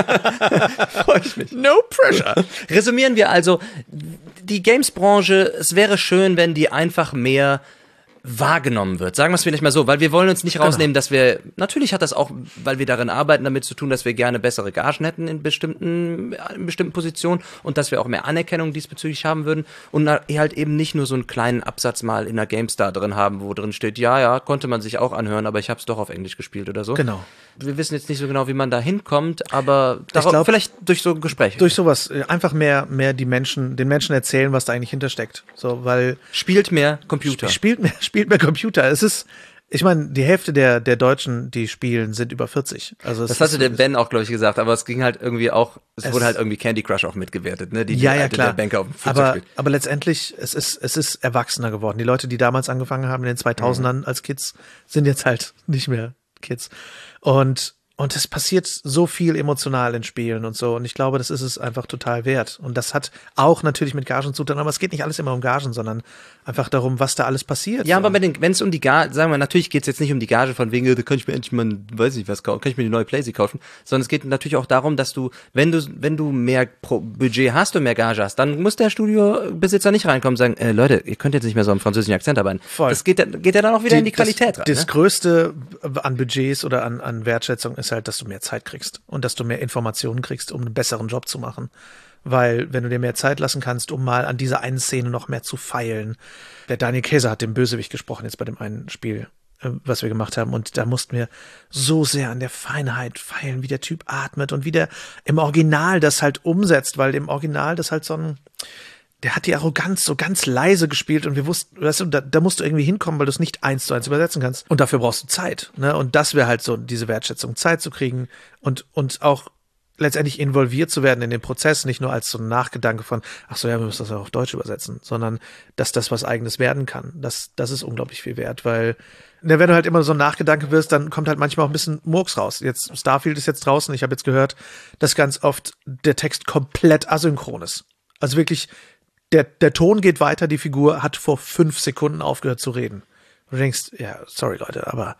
Freue ich mich. No pressure. Resümieren wir also, die Games-Branche, es wäre schön, wenn die einfach mehr wahrgenommen wird. Sagen wir es vielleicht mal so, weil wir wollen uns nicht rausnehmen, dass wir, natürlich hat das auch, weil wir darin arbeiten, damit zu tun, dass wir gerne bessere Gagen hätten in bestimmten Positionen und dass wir auch mehr Anerkennung diesbezüglich haben würden und halt eben nicht nur so einen kleinen Absatz mal in der GameStar drin haben, wo drin steht, ja, konnte man sich auch anhören, aber ich habe es doch auf Englisch gespielt oder so. Genau. Wir wissen jetzt nicht so genau, wie man da hinkommt, aber vielleicht durch so Gespräche. Durch sowas, einfach mehr den Menschen erzählen, was da eigentlich hintersteckt. So, weil spielt mehr Computer. Spielt mehr Computer. Es ist, ich meine, die Hälfte der Deutschen, die spielen, sind über 40. Also das hatte der Ben auch, glaube ich, gesagt, aber es ging halt irgendwie auch, es wurde halt irgendwie Candy Crush auch mitgewertet, ne? Klar. Der Banker auf dem Flugzeug spielt. Aber letztendlich, es ist erwachsener geworden. Die Leute, die damals angefangen haben in den 2000ern als Kids, sind jetzt halt nicht mehr Kids. Und es passiert so viel emotional in Spielen und so. Und ich glaube, das ist es einfach total wert. Und das hat auch natürlich mit Gagen zu tun. Aber es geht nicht alles immer um Gagen, sondern einfach darum, was da alles passiert. Ja, aber wenn es um die Gage, sagen wir, natürlich geht es jetzt nicht um die Gage von wegen, da kann ich mir endlich mal, weiß nicht was kaufen, kann ich mir die neue Playsee kaufen, sondern es geht natürlich auch darum, dass du, wenn du mehr Budget hast und mehr Gage hast, dann muss der Studiobesitzer nicht reinkommen und sagen, Leute, ihr könnt jetzt nicht mehr so einen französischen Akzent arbeiten. Voll. Das geht ja dann auch wieder in die Qualität rein. Das Größte an Budgets oder an Wertschätzung ist halt, dass du mehr Zeit kriegst und dass du mehr Informationen kriegst, um einen besseren Job zu machen. Weil, wenn du dir mehr Zeit lassen kannst, um mal an dieser einen Szene noch mehr zu feilen. Der Daniel Käser hat den Bösewicht gesprochen, jetzt bei dem einen Spiel, was wir gemacht haben. Und da mussten wir so sehr an der Feinheit feilen, wie der Typ atmet und wie der im Original das halt umsetzt, weil im Original das halt der hat die Arroganz so ganz leise gespielt und wir wussten, weißt du, da musst du irgendwie hinkommen, weil du es nicht 1:1 übersetzen kannst. Und dafür brauchst du Zeit, ne? Und das wäre halt so diese Wertschätzung, Zeit zu kriegen und auch letztendlich involviert zu werden in den Prozess, nicht nur als so ein Nachgedanke von, ach so, ja, wir müssen das auch auf Deutsch übersetzen, sondern dass das was Eigenes werden kann. Das ist unglaublich viel wert, weil wenn du halt immer so ein Nachgedanke wirst, dann kommt halt manchmal auch ein bisschen Murks raus. Jetzt, Starfield ist jetzt draußen, ich habe jetzt gehört, dass ganz oft der Text komplett asynchron ist. Also wirklich, der Ton geht weiter, die Figur hat vor 5 Sekunden aufgehört zu reden. Und du denkst, ja, sorry Leute, aber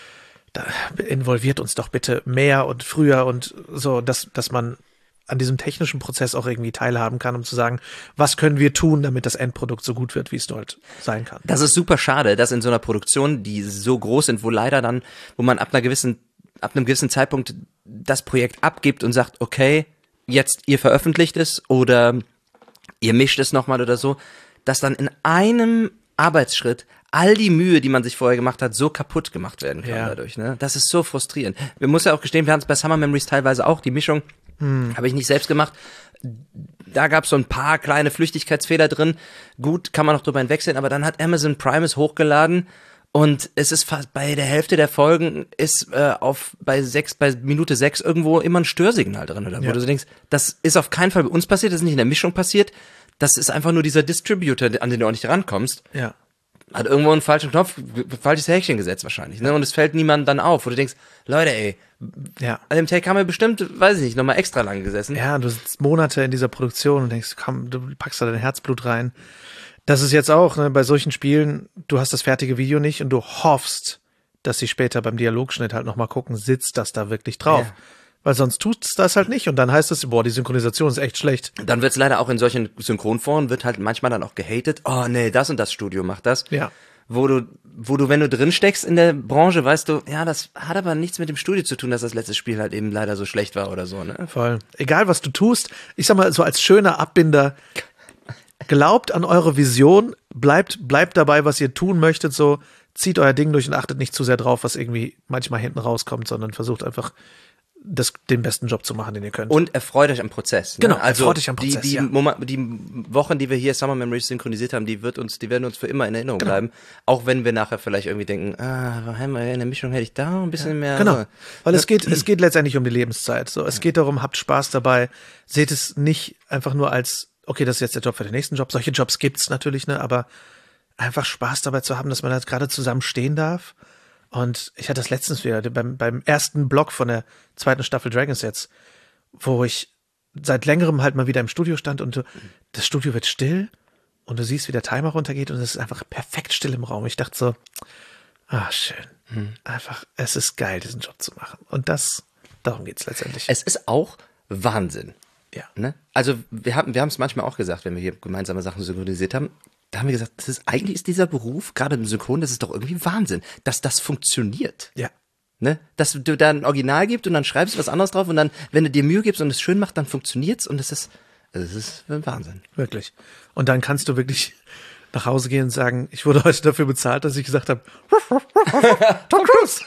da involviert uns doch bitte mehr und früher und so, dass man an diesem technischen Prozess auch irgendwie teilhaben kann, um zu sagen, was können wir tun, damit das Endprodukt so gut wird, wie es dort sein kann. Das ist super schade, dass in so einer Produktion, die so groß sind, wo man ab einem gewissen Zeitpunkt das Projekt abgibt und sagt, okay, jetzt ihr veröffentlicht es oder ihr mischt es nochmal oder so, dass dann in einem Arbeitsschritt all die Mühe, die man sich vorher gemacht hat, so kaputt gemacht werden kann dadurch. Ne? Das ist so frustrierend. Wir müssen ja auch gestehen, wir hatten es bei Summer Memories teilweise auch, die Mischung habe ich nicht selbst gemacht. Da gab es so ein paar kleine Flüchtigkeitsfehler drin. Gut, kann man noch drüber hinwegsehen, aber dann hat Amazon Prime es hochgeladen und es ist fast bei der Hälfte der Folgen ist bei Minute 6 irgendwo immer ein Störsignal drin, oder wo du denkst, das ist auf keinen Fall bei uns passiert, das ist nicht in der Mischung passiert, das ist einfach nur dieser Distributor, an den du auch nicht rankommst. Ja. Hat irgendwo einen falschen Knopf, falsches Häkchen gesetzt wahrscheinlich, ne? Und es fällt niemandem dann auf, wo du denkst, Leute, ey, an dem Take haben wir bestimmt, weiß ich nicht, nochmal extra lang gesessen. Ja, du sitzt Monate in dieser Produktion und denkst, komm, du packst da dein Herzblut rein. Das ist jetzt auch, ne, bei solchen Spielen, du hast das fertige Video nicht und du hoffst, dass sie später beim Dialogschnitt halt nochmal gucken, sitzt das da wirklich drauf. Ja. Weil sonst tut's das halt nicht und dann heißt es, boah, die Synchronisation ist echt schlecht. Dann wird's leider auch in solchen Synchronforen, wird halt manchmal dann auch gehatet, oh nee, das und das Studio macht das. Ja. Wo du, wenn du drin steckst in der Branche, weißt du, ja, das hat aber nichts mit dem Studio zu tun, dass das letzte Spiel halt eben leider so schlecht war oder so, ne? Voll. Egal, was du tust, ich sag mal, so als schöner Abbinder, glaubt an eure Vision, bleibt dabei, was ihr tun möchtet, so, zieht euer Ding durch und achtet nicht zu sehr drauf, was irgendwie manchmal hinten rauskommt, sondern versucht einfach, den besten Job zu machen, den ihr könnt. Und erfreut euch am Prozess. Ne? Genau, also erfreut euch am Prozess, die Wochen, die wir hier Summer Memories synchronisiert haben, die werden uns für immer in Erinnerung bleiben. Auch wenn wir nachher vielleicht irgendwie denken, in der Mischung hätte ich da ein bisschen mehr. Genau, weil es geht letztendlich um die Lebenszeit. So, es geht darum, habt Spaß dabei. Seht es nicht einfach nur als, okay, das ist jetzt der Job für den nächsten Job. Solche Jobs gibt's natürlich, ne, aber einfach Spaß dabei zu haben, dass man halt gerade zusammen stehen darf. Und ich hatte das letztens wieder beim ersten Block von der 2. Staffel Dragons jetzt, wo ich seit längerem halt mal wieder im Studio stand und das Studio wird still und du siehst, wie der Timer runtergeht und es ist einfach perfekt still im Raum. Ich dachte so, schön. Einfach, es ist geil, diesen Job zu machen. Und darum geht's letztendlich. Es ist auch Wahnsinn. Ja. Ne? Also wir haben es manchmal auch gesagt, wenn wir hier gemeinsame Sachen synchronisiert haben. da haben wir gesagt, eigentlich ist dieser Beruf, gerade im Synchron, das ist doch irgendwie Wahnsinn, dass das funktioniert. Ja. Ne? Dass du da ein Original gibst und dann schreibst du was anderes drauf und dann, wenn du dir Mühe gibst und es schön macht, dann funktioniert's und das ist ein Wahnsinn. Wirklich. Und dann kannst du wirklich nach Hause gehen und sagen, ich wurde heute dafür bezahlt, dass ich gesagt habe, Tom Cruise.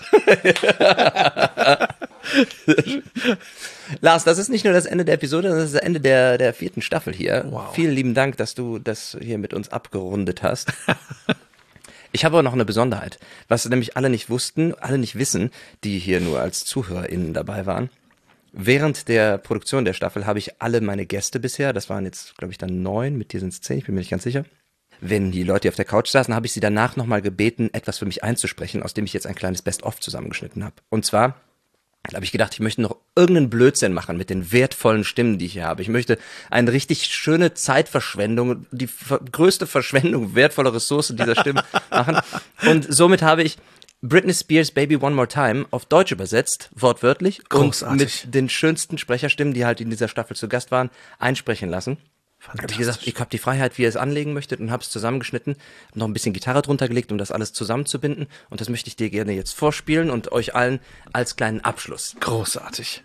Lars, das ist nicht nur das Ende der Episode, das ist das Ende der 4. Staffel hier. Wow. Vielen lieben Dank, dass du das hier mit uns abgerundet hast. Ich habe aber noch eine Besonderheit, was nämlich alle nicht wissen, die hier nur als ZuhörerInnen dabei waren. Während der Produktion der Staffel habe ich alle meine Gäste bisher, das waren jetzt, glaube ich, dann 9, mit dir sind es 10, ich bin mir nicht ganz sicher. Wenn die Leute auf der Couch saßen, habe ich sie danach nochmal gebeten, etwas für mich einzusprechen, aus dem ich jetzt ein kleines Best-of zusammengeschnitten habe. Und zwar habe ich gedacht, ich möchte noch irgendeinen Blödsinn machen mit den wertvollen Stimmen, die ich hier habe. Ich möchte eine richtig schöne Zeitverschwendung, die größte Verschwendung wertvoller Ressourcen dieser Stimmen machen. Und somit habe ich Britney Spears Baby One More Time auf Deutsch übersetzt, wortwörtlich, großartig. Und mit den schönsten Sprecherstimmen, die halt in dieser Staffel zu Gast waren, einsprechen lassen. Habe ich gesagt, ich habe die Freiheit, wie ihr es anlegen möchtet und habe es zusammengeschnitten, hab noch ein bisschen Gitarre drunter gelegt, um das alles zusammenzubinden und das möchte ich dir gerne jetzt vorspielen und euch allen als kleinen Abschluss. Großartig.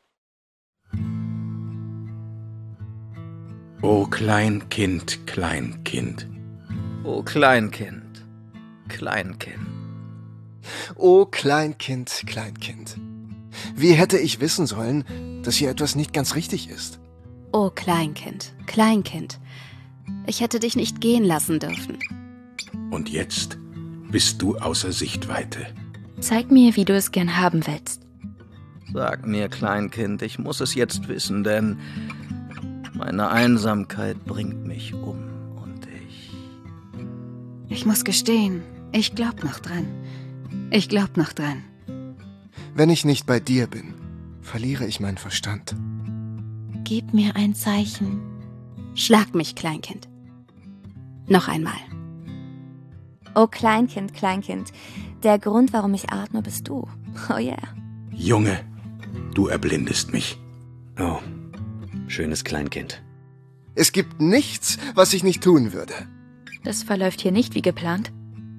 O Kleinkind, Kleinkind. O Kleinkind, Kleinkind. O Kleinkind, Kleinkind. Wie hätte ich wissen sollen, dass hier etwas nicht ganz richtig ist? Oh Kleinkind, Kleinkind, ich hätte dich nicht gehen lassen dürfen. Und jetzt bist du außer Sichtweite. Zeig mir, wie du es gern haben willst. Sag mir, Kleinkind, ich muss es jetzt wissen, denn meine Einsamkeit bringt mich um und Ich muss gestehen, ich glaub noch dran. Ich glaub noch dran. Wenn ich nicht bei dir bin, verliere ich meinen Verstand. Gib mir ein Zeichen. Schlag mich, Kleinkind. Noch einmal. Oh Kleinkind, Kleinkind, der Grund, warum ich atme, bist du. Oh yeah. Junge, du erblindest mich. Oh, schönes Kleinkind. Es gibt nichts, was ich nicht tun würde. Das verläuft hier nicht wie geplant.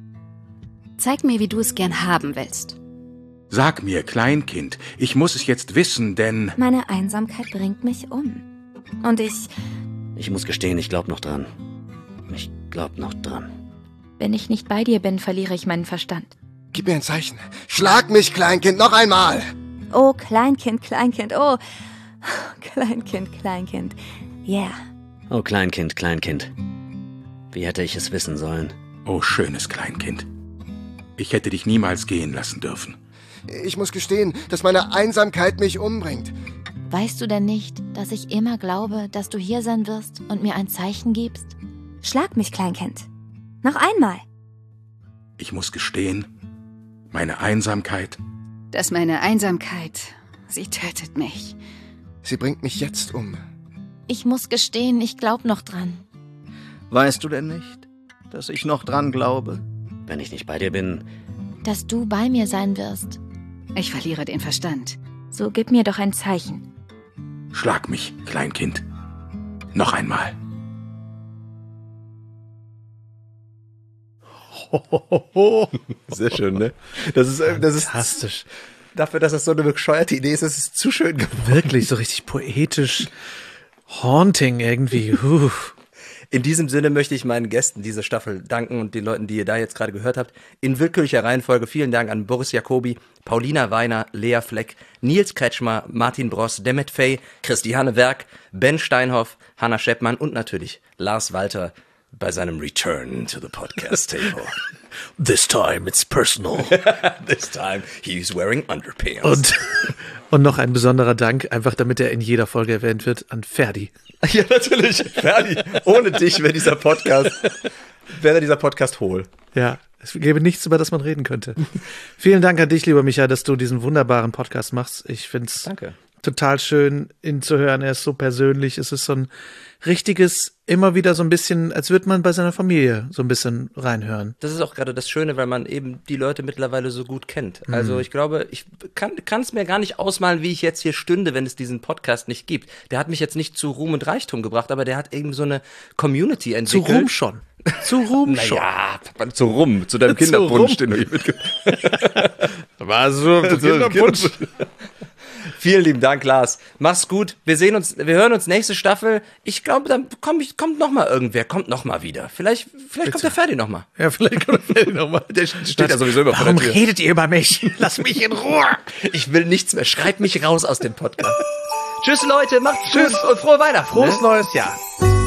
Zeig mir, wie du es gern haben willst. Sag mir, Kleinkind, ich muss es jetzt wissen, denn... Meine Einsamkeit bringt mich um. Und Ich muss gestehen, ich glaub noch dran. Ich glaub noch dran. wenn ich nicht bei dir bin, verliere ich meinen Verstand. Gib mir ein Zeichen. Schlag mich, Kleinkind, noch einmal. Oh Kleinkind, Kleinkind, oh. Kleinkind, Kleinkind. Yeah. Oh Kleinkind, Kleinkind. Wie hätte ich es wissen sollen? Oh, schönes Kleinkind. Ich hätte dich niemals gehen lassen dürfen. Ich muss gestehen, dass meine Einsamkeit mich umbringt. Weißt du denn nicht, dass ich immer glaube, dass du hier sein wirst und mir ein Zeichen gibst? Schlag mich, Kleinkind. Noch einmal. Ich muss gestehen, meine Einsamkeit... Dass meine Einsamkeit, sie tötet mich. Sie bringt mich jetzt um. Ich muss gestehen, ich glaub noch dran. weißt du denn nicht, dass ich noch dran glaube? Wenn ich nicht bei dir bin, Dass du bei mir sein wirst. Ich verliere den Verstand. So gib mir doch ein Zeichen. Schlag mich, Kleinkind. Noch einmal. Sehr schön, ne? Das ist Fantastisch. dafür, dass das so eine bescheuerte Idee ist, ist es zu schön geworden. Wirklich, so richtig poetisch, haunting irgendwie. In diesem Sinne möchte ich meinen Gästen dieser Staffel danken und den Leuten, die ihr da jetzt gerade gehört habt. In willkürlicher Reihenfolge vielen Dank an Boris Jacobi, Paulina Weiner, Lea Fleck, Nils Kretschmer, Martin Bross, Demet Fey, Christiane Werk, Ben Steinhoff, Hanna Scheppmann und natürlich Lars Walter bei seinem Return to the Podcast Table. This time it's personal. This time he's wearing underpants. Und noch ein besonderer Dank, einfach damit er in jeder Folge erwähnt wird, an Ferdi. Ja, natürlich. Ferdi, ohne dich wäre dieser Podcast hohl. Ja, es gäbe nichts, über das man reden könnte. Vielen Dank an dich, lieber Micha, dass du diesen wunderbaren Podcast machst. Ich finde es total schön, ihn zu hören. Er ist so persönlich. Es ist so ein richtiges, immer wieder so ein bisschen, als würde man bei seiner Familie so ein bisschen reinhören. Das ist auch gerade das Schöne, weil man eben die Leute mittlerweile so gut kennt. Also ich glaube, ich kann es mir gar nicht ausmalen, wie ich jetzt hier stünde, wenn es diesen Podcast nicht gibt. Der hat mich jetzt nicht zu Ruhm und Reichtum gebracht, aber der hat eben so eine Community entwickelt. Zu Ruhm schon. Zu Rum schon. Naja, zu Rum, zu deinem Kinderpunsch, den du hier mitgebracht hast. War so Kinderpunsch. Vielen lieben Dank, Lars. Mach's gut. Wir hören uns nächste Staffel. Ich glaube, dann kommt noch mal irgendwer, kommt noch mal wieder. Vielleicht kommt der Ferdi noch mal. Ja, vielleicht kommt der Ferdi noch mal. Der steht ja sowieso immer vor der Tür. Warum redet ihr über mich? Lass mich in Ruhe. Ich will nichts mehr. Schreibt mich raus aus dem Podcast. Tschüss, Leute. Macht's gut und frohe Weihnachten. Frohes neues Jahr.